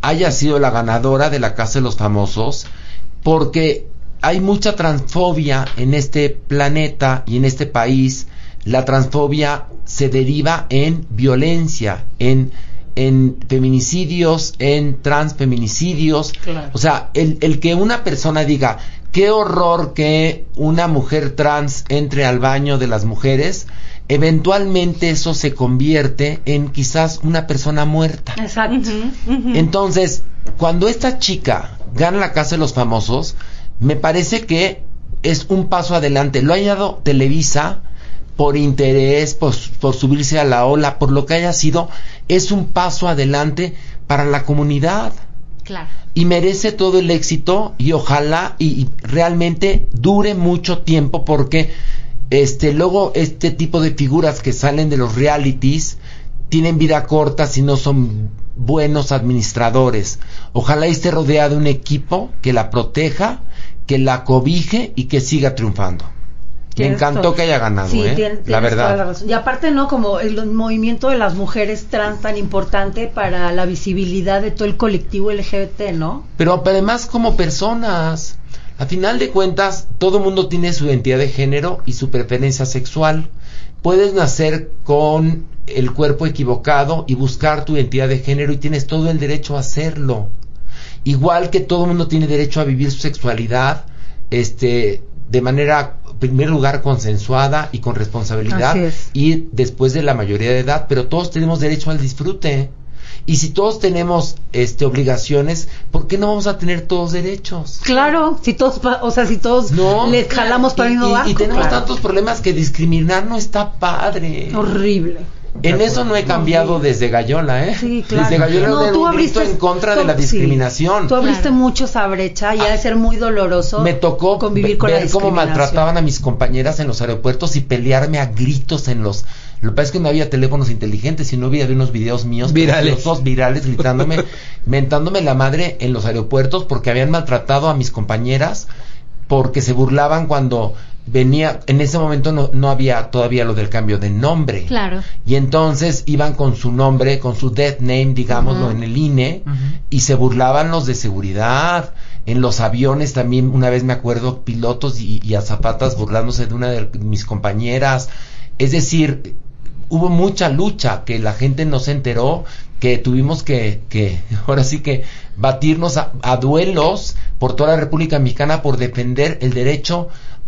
haya sido la ganadora de la Casa de los Famosos, porque hay mucha transfobia en este planeta y en este país. La transfobia se deriva en violencia, en, en feminicidios, en transfeminicidios. Claro. O sea, el, el que una persona diga, qué horror que una mujer trans entre al baño de las mujeres, eventualmente eso se convierte en quizás una persona muerta. Exacto. Uh-huh, uh-huh. Entonces, cuando esta chica gana la Casa de los Famosos, me parece que es un paso adelante. Lo ha dado Televisa por interés, por, por subirse a la ola, por lo que haya sido, es un paso adelante para la comunidad. Claro. Y merece todo el éxito y ojalá y, y realmente dure mucho tiempo, porque este luego este tipo de figuras que salen de los realities tienen vida corta si no son buenos administradores. Ojalá esté rodeada de un equipo que la proteja, que la cobije y que siga triunfando. Me encantó todo. Que haya ganado, sí, ¿eh? Tien, la verdad. La razón. Y aparte, ¿no? Como el movimiento de las mujeres trans tan importante para la visibilidad de todo el colectivo L G B T, ¿no? Pero además como personas, a final de cuentas, todo mundo tiene su identidad de género y su preferencia sexual. Puedes nacer con el cuerpo equivocado y buscar tu identidad de género y tienes todo el derecho a hacerlo. Igual que todo mundo tiene derecho a vivir su sexualidad, este, de manera, en primer lugar, consensuada y con responsabilidad, y después de la mayoría de edad, pero todos tenemos derecho al disfrute. Y si todos tenemos este obligaciones, ¿por qué no vamos a tener todos derechos? Claro, si todos, o sea, si todos no, les jalamos para el mismo barco. Y tenemos claro. tantos problemas que discriminar no está padre. Horrible. En eso no he cambiado desde Gallola, ¿eh? Sí, claro. Desde Gallola no, de tú un abriste, grito en contra de la discriminación. Sí. Tú abriste claro. mucho esa brecha y ha de ser muy doloroso. Me tocó convivir con ver la cómo maltrataban a mis compañeras en los aeropuertos y pelearme a gritos en los... Lo que pasa es que no había teléfonos inteligentes y no había, había unos videos míos virales, los dos virales, gritándome, mentándome la madre en los aeropuertos porque habían maltratado a mis compañeras, porque se burlaban cuando venía, en ese momento no, no había todavía lo del cambio de nombre. Claro. Y entonces iban con su nombre, con su death name, digámoslo, uh-huh. en el I N E, uh-huh. y se burlaban los de seguridad. En los aviones también, una vez me acuerdo, pilotos y, y azafatas burlándose de una de mis compañeras. Es decir, hubo mucha lucha que la gente no se enteró, que tuvimos que, que ahora sí que batirnos a, a duelos por toda la República Mexicana por defender el derecho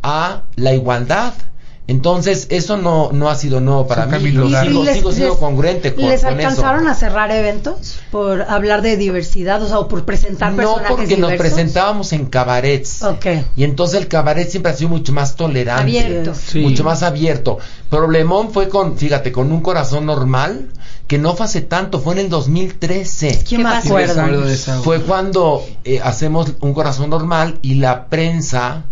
a la igualdad. Entonces, eso no, no ha sido nuevo para mí. Sigo, les, sigo siendo congruente con, ¿Les con alcanzaron eso. a cerrar eventos por hablar de diversidad, o sea, o por presentar personajes No, porque diversos? Nos presentábamos en cabarets. Okay. Y entonces el cabaret siempre ha sido mucho más tolerante. Abierto. Sí. Mucho más abierto. Problemón fue con, fíjate, con Un Corazón Normal, que no fue hace tanto, fue en el dos mil trece. ¿Quién más acuerda? Fue cuando eh, hacemos Un Corazón Normal y la prensa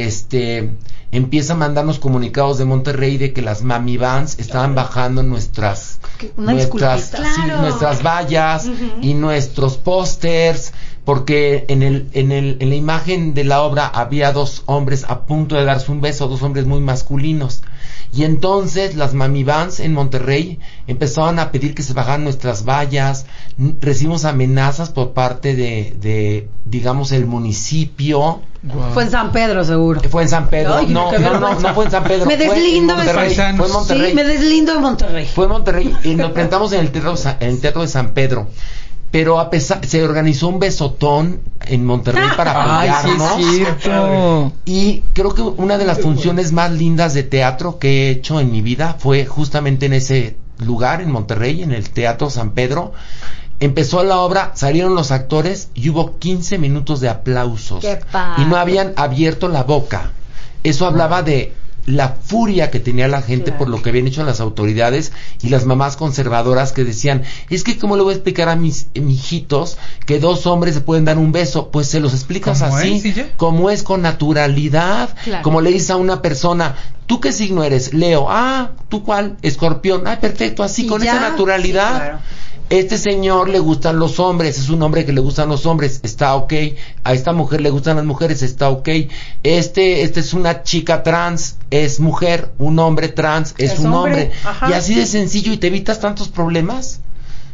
este empieza a mandarnos comunicados de Monterrey de que las mami vans estaban bajando nuestras nuestras, claro. sí, nuestras vallas uh-huh. y nuestros pósters, porque en el en el en la imagen de la obra había dos hombres a punto de darse un beso, dos hombres muy masculinos. Y entonces las mami vans en Monterrey empezaban a pedir que se bajaran nuestras vallas. Recibimos amenazas por parte de, de digamos, el municipio. Wow. Fue en San Pedro, seguro. Fue en San Pedro. Ay, no, no, no, no fue en San Pedro. Me deslindo fue en Monterrey. de Fue en Monterrey. Sí, me deslindo de Monterrey. Fue en Monterrey y nos presentamos en el teatro, en el teatro de San Pedro. Pero a pesar, se organizó un besotón en Monterrey para apoyarnos. Ay, sí, cierto. Y creo que una de las funciones más lindas de teatro que he hecho en mi vida fue justamente en ese lugar, en Monterrey, en el Teatro San Pedro. Empezó la obra, salieron los actores y hubo quince minutos de aplausos. ¡Qué padre! Y no habían abierto la boca. Eso hablaba de la furia que tenía la gente claro. por lo que habían hecho las autoridades y las mamás conservadoras que decían, es que ¿cómo le voy a explicar a mis hijitos que dos hombres se pueden dar un beso? Pues se los explicas así, es, como es, con naturalidad, claro. como le dices a una persona, ¿tú qué signo eres? Leo. Ah, ¿tú cuál? Escorpión. Ah, perfecto, así, y con ya, esa naturalidad. Sí, claro. Este señor le gustan los hombres, es un hombre que le gustan los hombres, está ok. A esta mujer le gustan las mujeres, está ok. Este, este es una chica trans, es mujer, un hombre trans, es, es un hombre. hombre. Y así de sencillo, y te evitas tantos problemas.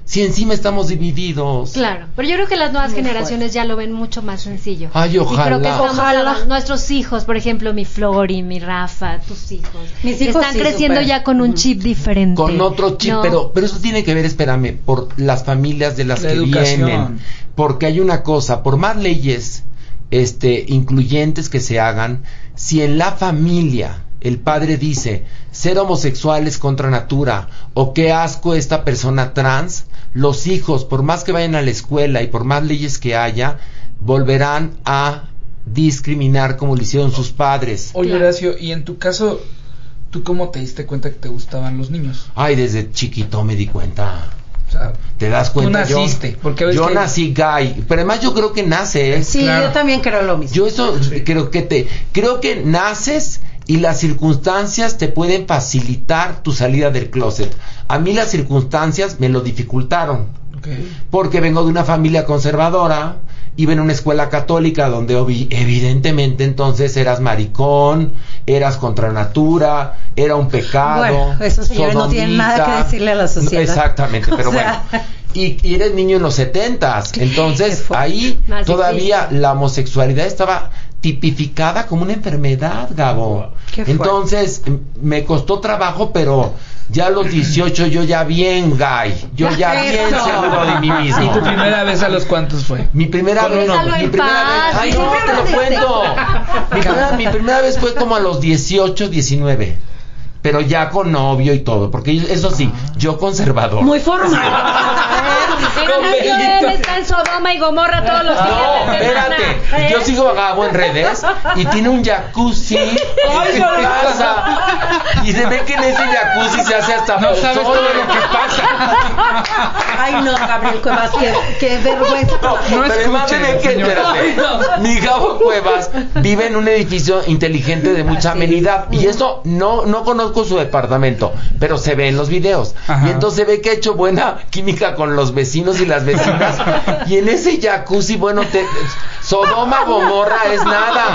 Si encima estamos divididos. Claro, pero yo creo que las nuevas Muy generaciones fuerte. ya lo ven mucho más sencillo. Ay, ojalá. Y creo que estamos Ojalá. hablando- nuestros hijos, por ejemplo, mi Flori, mi Rafa, tus hijos, Mis hijos están sí, creciendo súper. ya con un chip diferente. Con otro chip, ¿no? pero, pero eso tiene que ver, espérame, por las familias de las La que educación. vienen. Porque hay una cosa, por más leyes este, incluyentes que se hagan, si en la familia el padre dice ser homosexual es contra natura, o qué asco esta persona trans, los hijos, por más que vayan a la escuela y por más leyes que haya, volverán a discriminar como lo hicieron sus padres. Oye, Horacio, y en tu caso, ¿tú cómo te diste cuenta que te gustaban los niños? Ay, desde chiquito me di cuenta. O sea, ¿Te das cuenta? tú naciste, Yo, porque ves yo que- nací gay, pero además yo creo que naces. Sí, yo también creo lo mismo. Yo eso creo que te creo que naces y las circunstancias te pueden facilitar tu salida del closet. A mí las circunstancias me lo dificultaron. Okay. Porque vengo de una familia conservadora, iba en una escuela católica donde obvi- evidentemente entonces eras maricón, eras contra natura, era un pecado. Bueno, esos señores no tienen nada que sodomita. decirle a la sociedad. Exactamente, pero O sea, bueno. Y, y eres niño en los setentas, entonces ahí Más todavía difícil. la homosexualidad estaba tipificada como una enfermedad, Gabo. Qué fuerte. Entonces m- me costó trabajo, pero ya a los dieciocho yo ya bien gay, yo ya bien Eso. seguro de mí mismo. ¿Y tu primera vez a los cuántos fue? Mi primera Con vez, uno. Déjalo mi en primera paz, vez, ay no, siempre te lo hablas de cuento. Mi primera, mi primera vez fue como a los dieciocho, diecinueve. Pero ya con novio y todo, porque yo- eso sí, yo conservador. muy formal. Él está en Sodoma y Gomorra todos los días. No, de semana. espérate, yo sigo a Gabo en redes y tiene un jacuzzi en su casa y se ve que en ese jacuzzi se hace hasta No sabes pozole. todo lo que pasa. Ay, no, Gabriel Cuevas, qué, qué vergüenza. No, No pero además se escuchen, ve que, señor. espérate, Ay, no. mi Gabo Cuevas vive en un edificio inteligente de mucha Así amenidad y eso no, no conozco su departamento, pero se ve en los videos. Ajá. Y entonces se ve que ha hecho buena química con los vecinos y las vecinas y en ese jacuzzi, bueno, te, Sodoma Gomorra es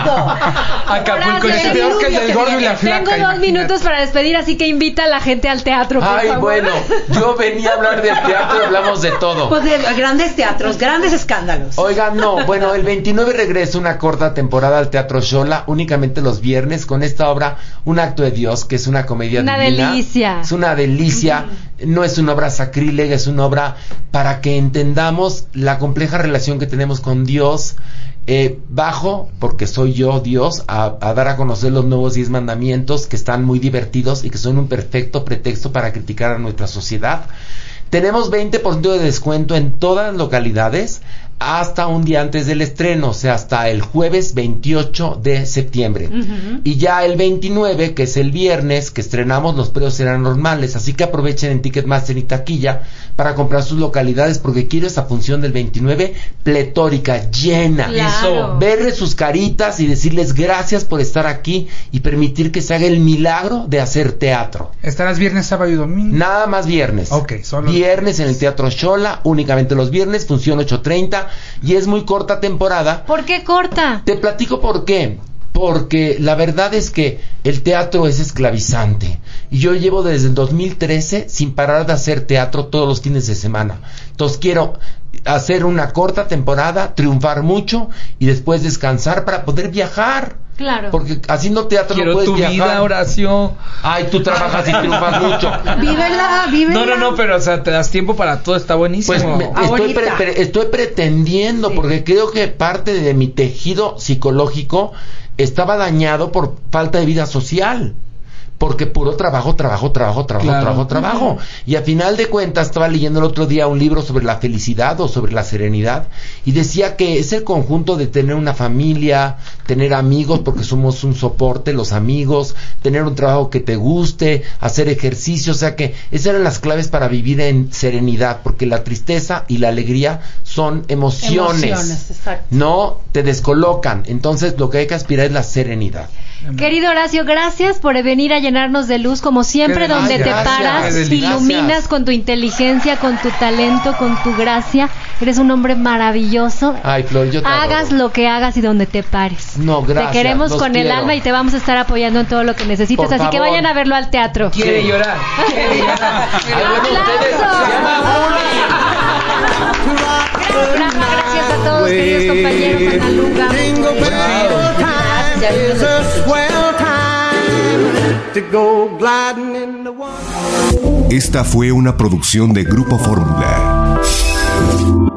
nada. Acapulco Horacio, es el peor que el del diluvio gordo y la Tengo flaca. dos imagínate. minutos para despedir, así que invita a la gente al teatro, por Ay, favor. bueno, yo venía a hablar del teatro y hablamos de todo. Pues de grandes teatros, grandes escándalos. Oigan, no, bueno, el veintinueve regresa una corta temporada al Teatro Xola, únicamente los viernes, con esta obra, Un acto de Dios, que es una comedia Una divina. delicia. Es una delicia, no es una obra sacrílega, es una obra para que entendamos la compleja relación que tenemos con Dios. Eh, bajo, porque soy yo Dios, a, a dar a conocer los nuevos diez mandamientos, que están muy divertidos y que son un perfecto pretexto para criticar a nuestra sociedad. Tenemos veinte por ciento de descuento en todas las localidades hasta un día antes del estreno, o sea, hasta el jueves veintiocho de septiembre. Ujú. Y ya el veintinueve, que es el viernes que estrenamos, los precios serán normales, así que aprovechen en Ticketmaster y taquilla para comprar sus localidades, porque quiero esa función del veintinueve pletórica, llena. Claro. Verles sus caritas y decirles gracias por estar aquí y permitir que se haga el milagro de hacer teatro. ¿Estarás viernes, sábado y domingo? Nada más viernes. Ok, solo- Viernes en el Teatro Xola, únicamente los viernes, función ocho treinta, y es muy corta temporada. ¿Por qué corta? Te platico por qué. Porque la verdad es que el teatro es esclavizante. Y yo llevo desde el dos mil trece sin parar de hacer teatro todos los fines de semana. Entonces quiero hacer una corta temporada, triunfar mucho y después descansar para poder viajar. Claro. Porque haciendo teatro Quiero no puedes tu viajar. vida, Horacio. Ay, tú trabajas y triunfas mucho. Vívela, vívela. No, no, no, pero o sea, te das tiempo para todo, está buenísimo. Pues me- estoy, Ahorita. pre- pre- estoy pretendiendo, porque creo que parte de mi tejido psicológico estaba dañado por falta de vida social. Porque puro trabajo, trabajo, trabajo, trabajo, Claro. trabajo, trabajo. Y a final de cuentas estaba leyendo el otro día un libro sobre la felicidad o sobre la serenidad y decía que es el conjunto de tener una familia, tener amigos porque somos un soporte, los amigos, tener un trabajo que te guste, hacer ejercicio, o sea que esas eran las claves para vivir en serenidad, porque la tristeza y la alegría son emociones, Emociones, exacto. no te descolocan. Entonces lo que hay que aspirar es la serenidad. Querido Horacio, gracias por venir a llenarnos de luz, como siempre, Qué donde delicia, te paras, gracias. iluminas con tu inteligencia, con tu talento, con tu gracia. Eres un hombre maravilloso. Ay, Flor, yo te Hagas adoro. lo que hagas y donde te pares. No, gracias. Te queremos los con el quiero. alma y te vamos a estar apoyando en todo lo que necesites. Por así que favor. vayan a verlo al teatro. Quiere llorar. Quiere llorar. Gracias a todos, queridos compañeros. Ana Luga. Esta fue una producción de Grupo Fórmula.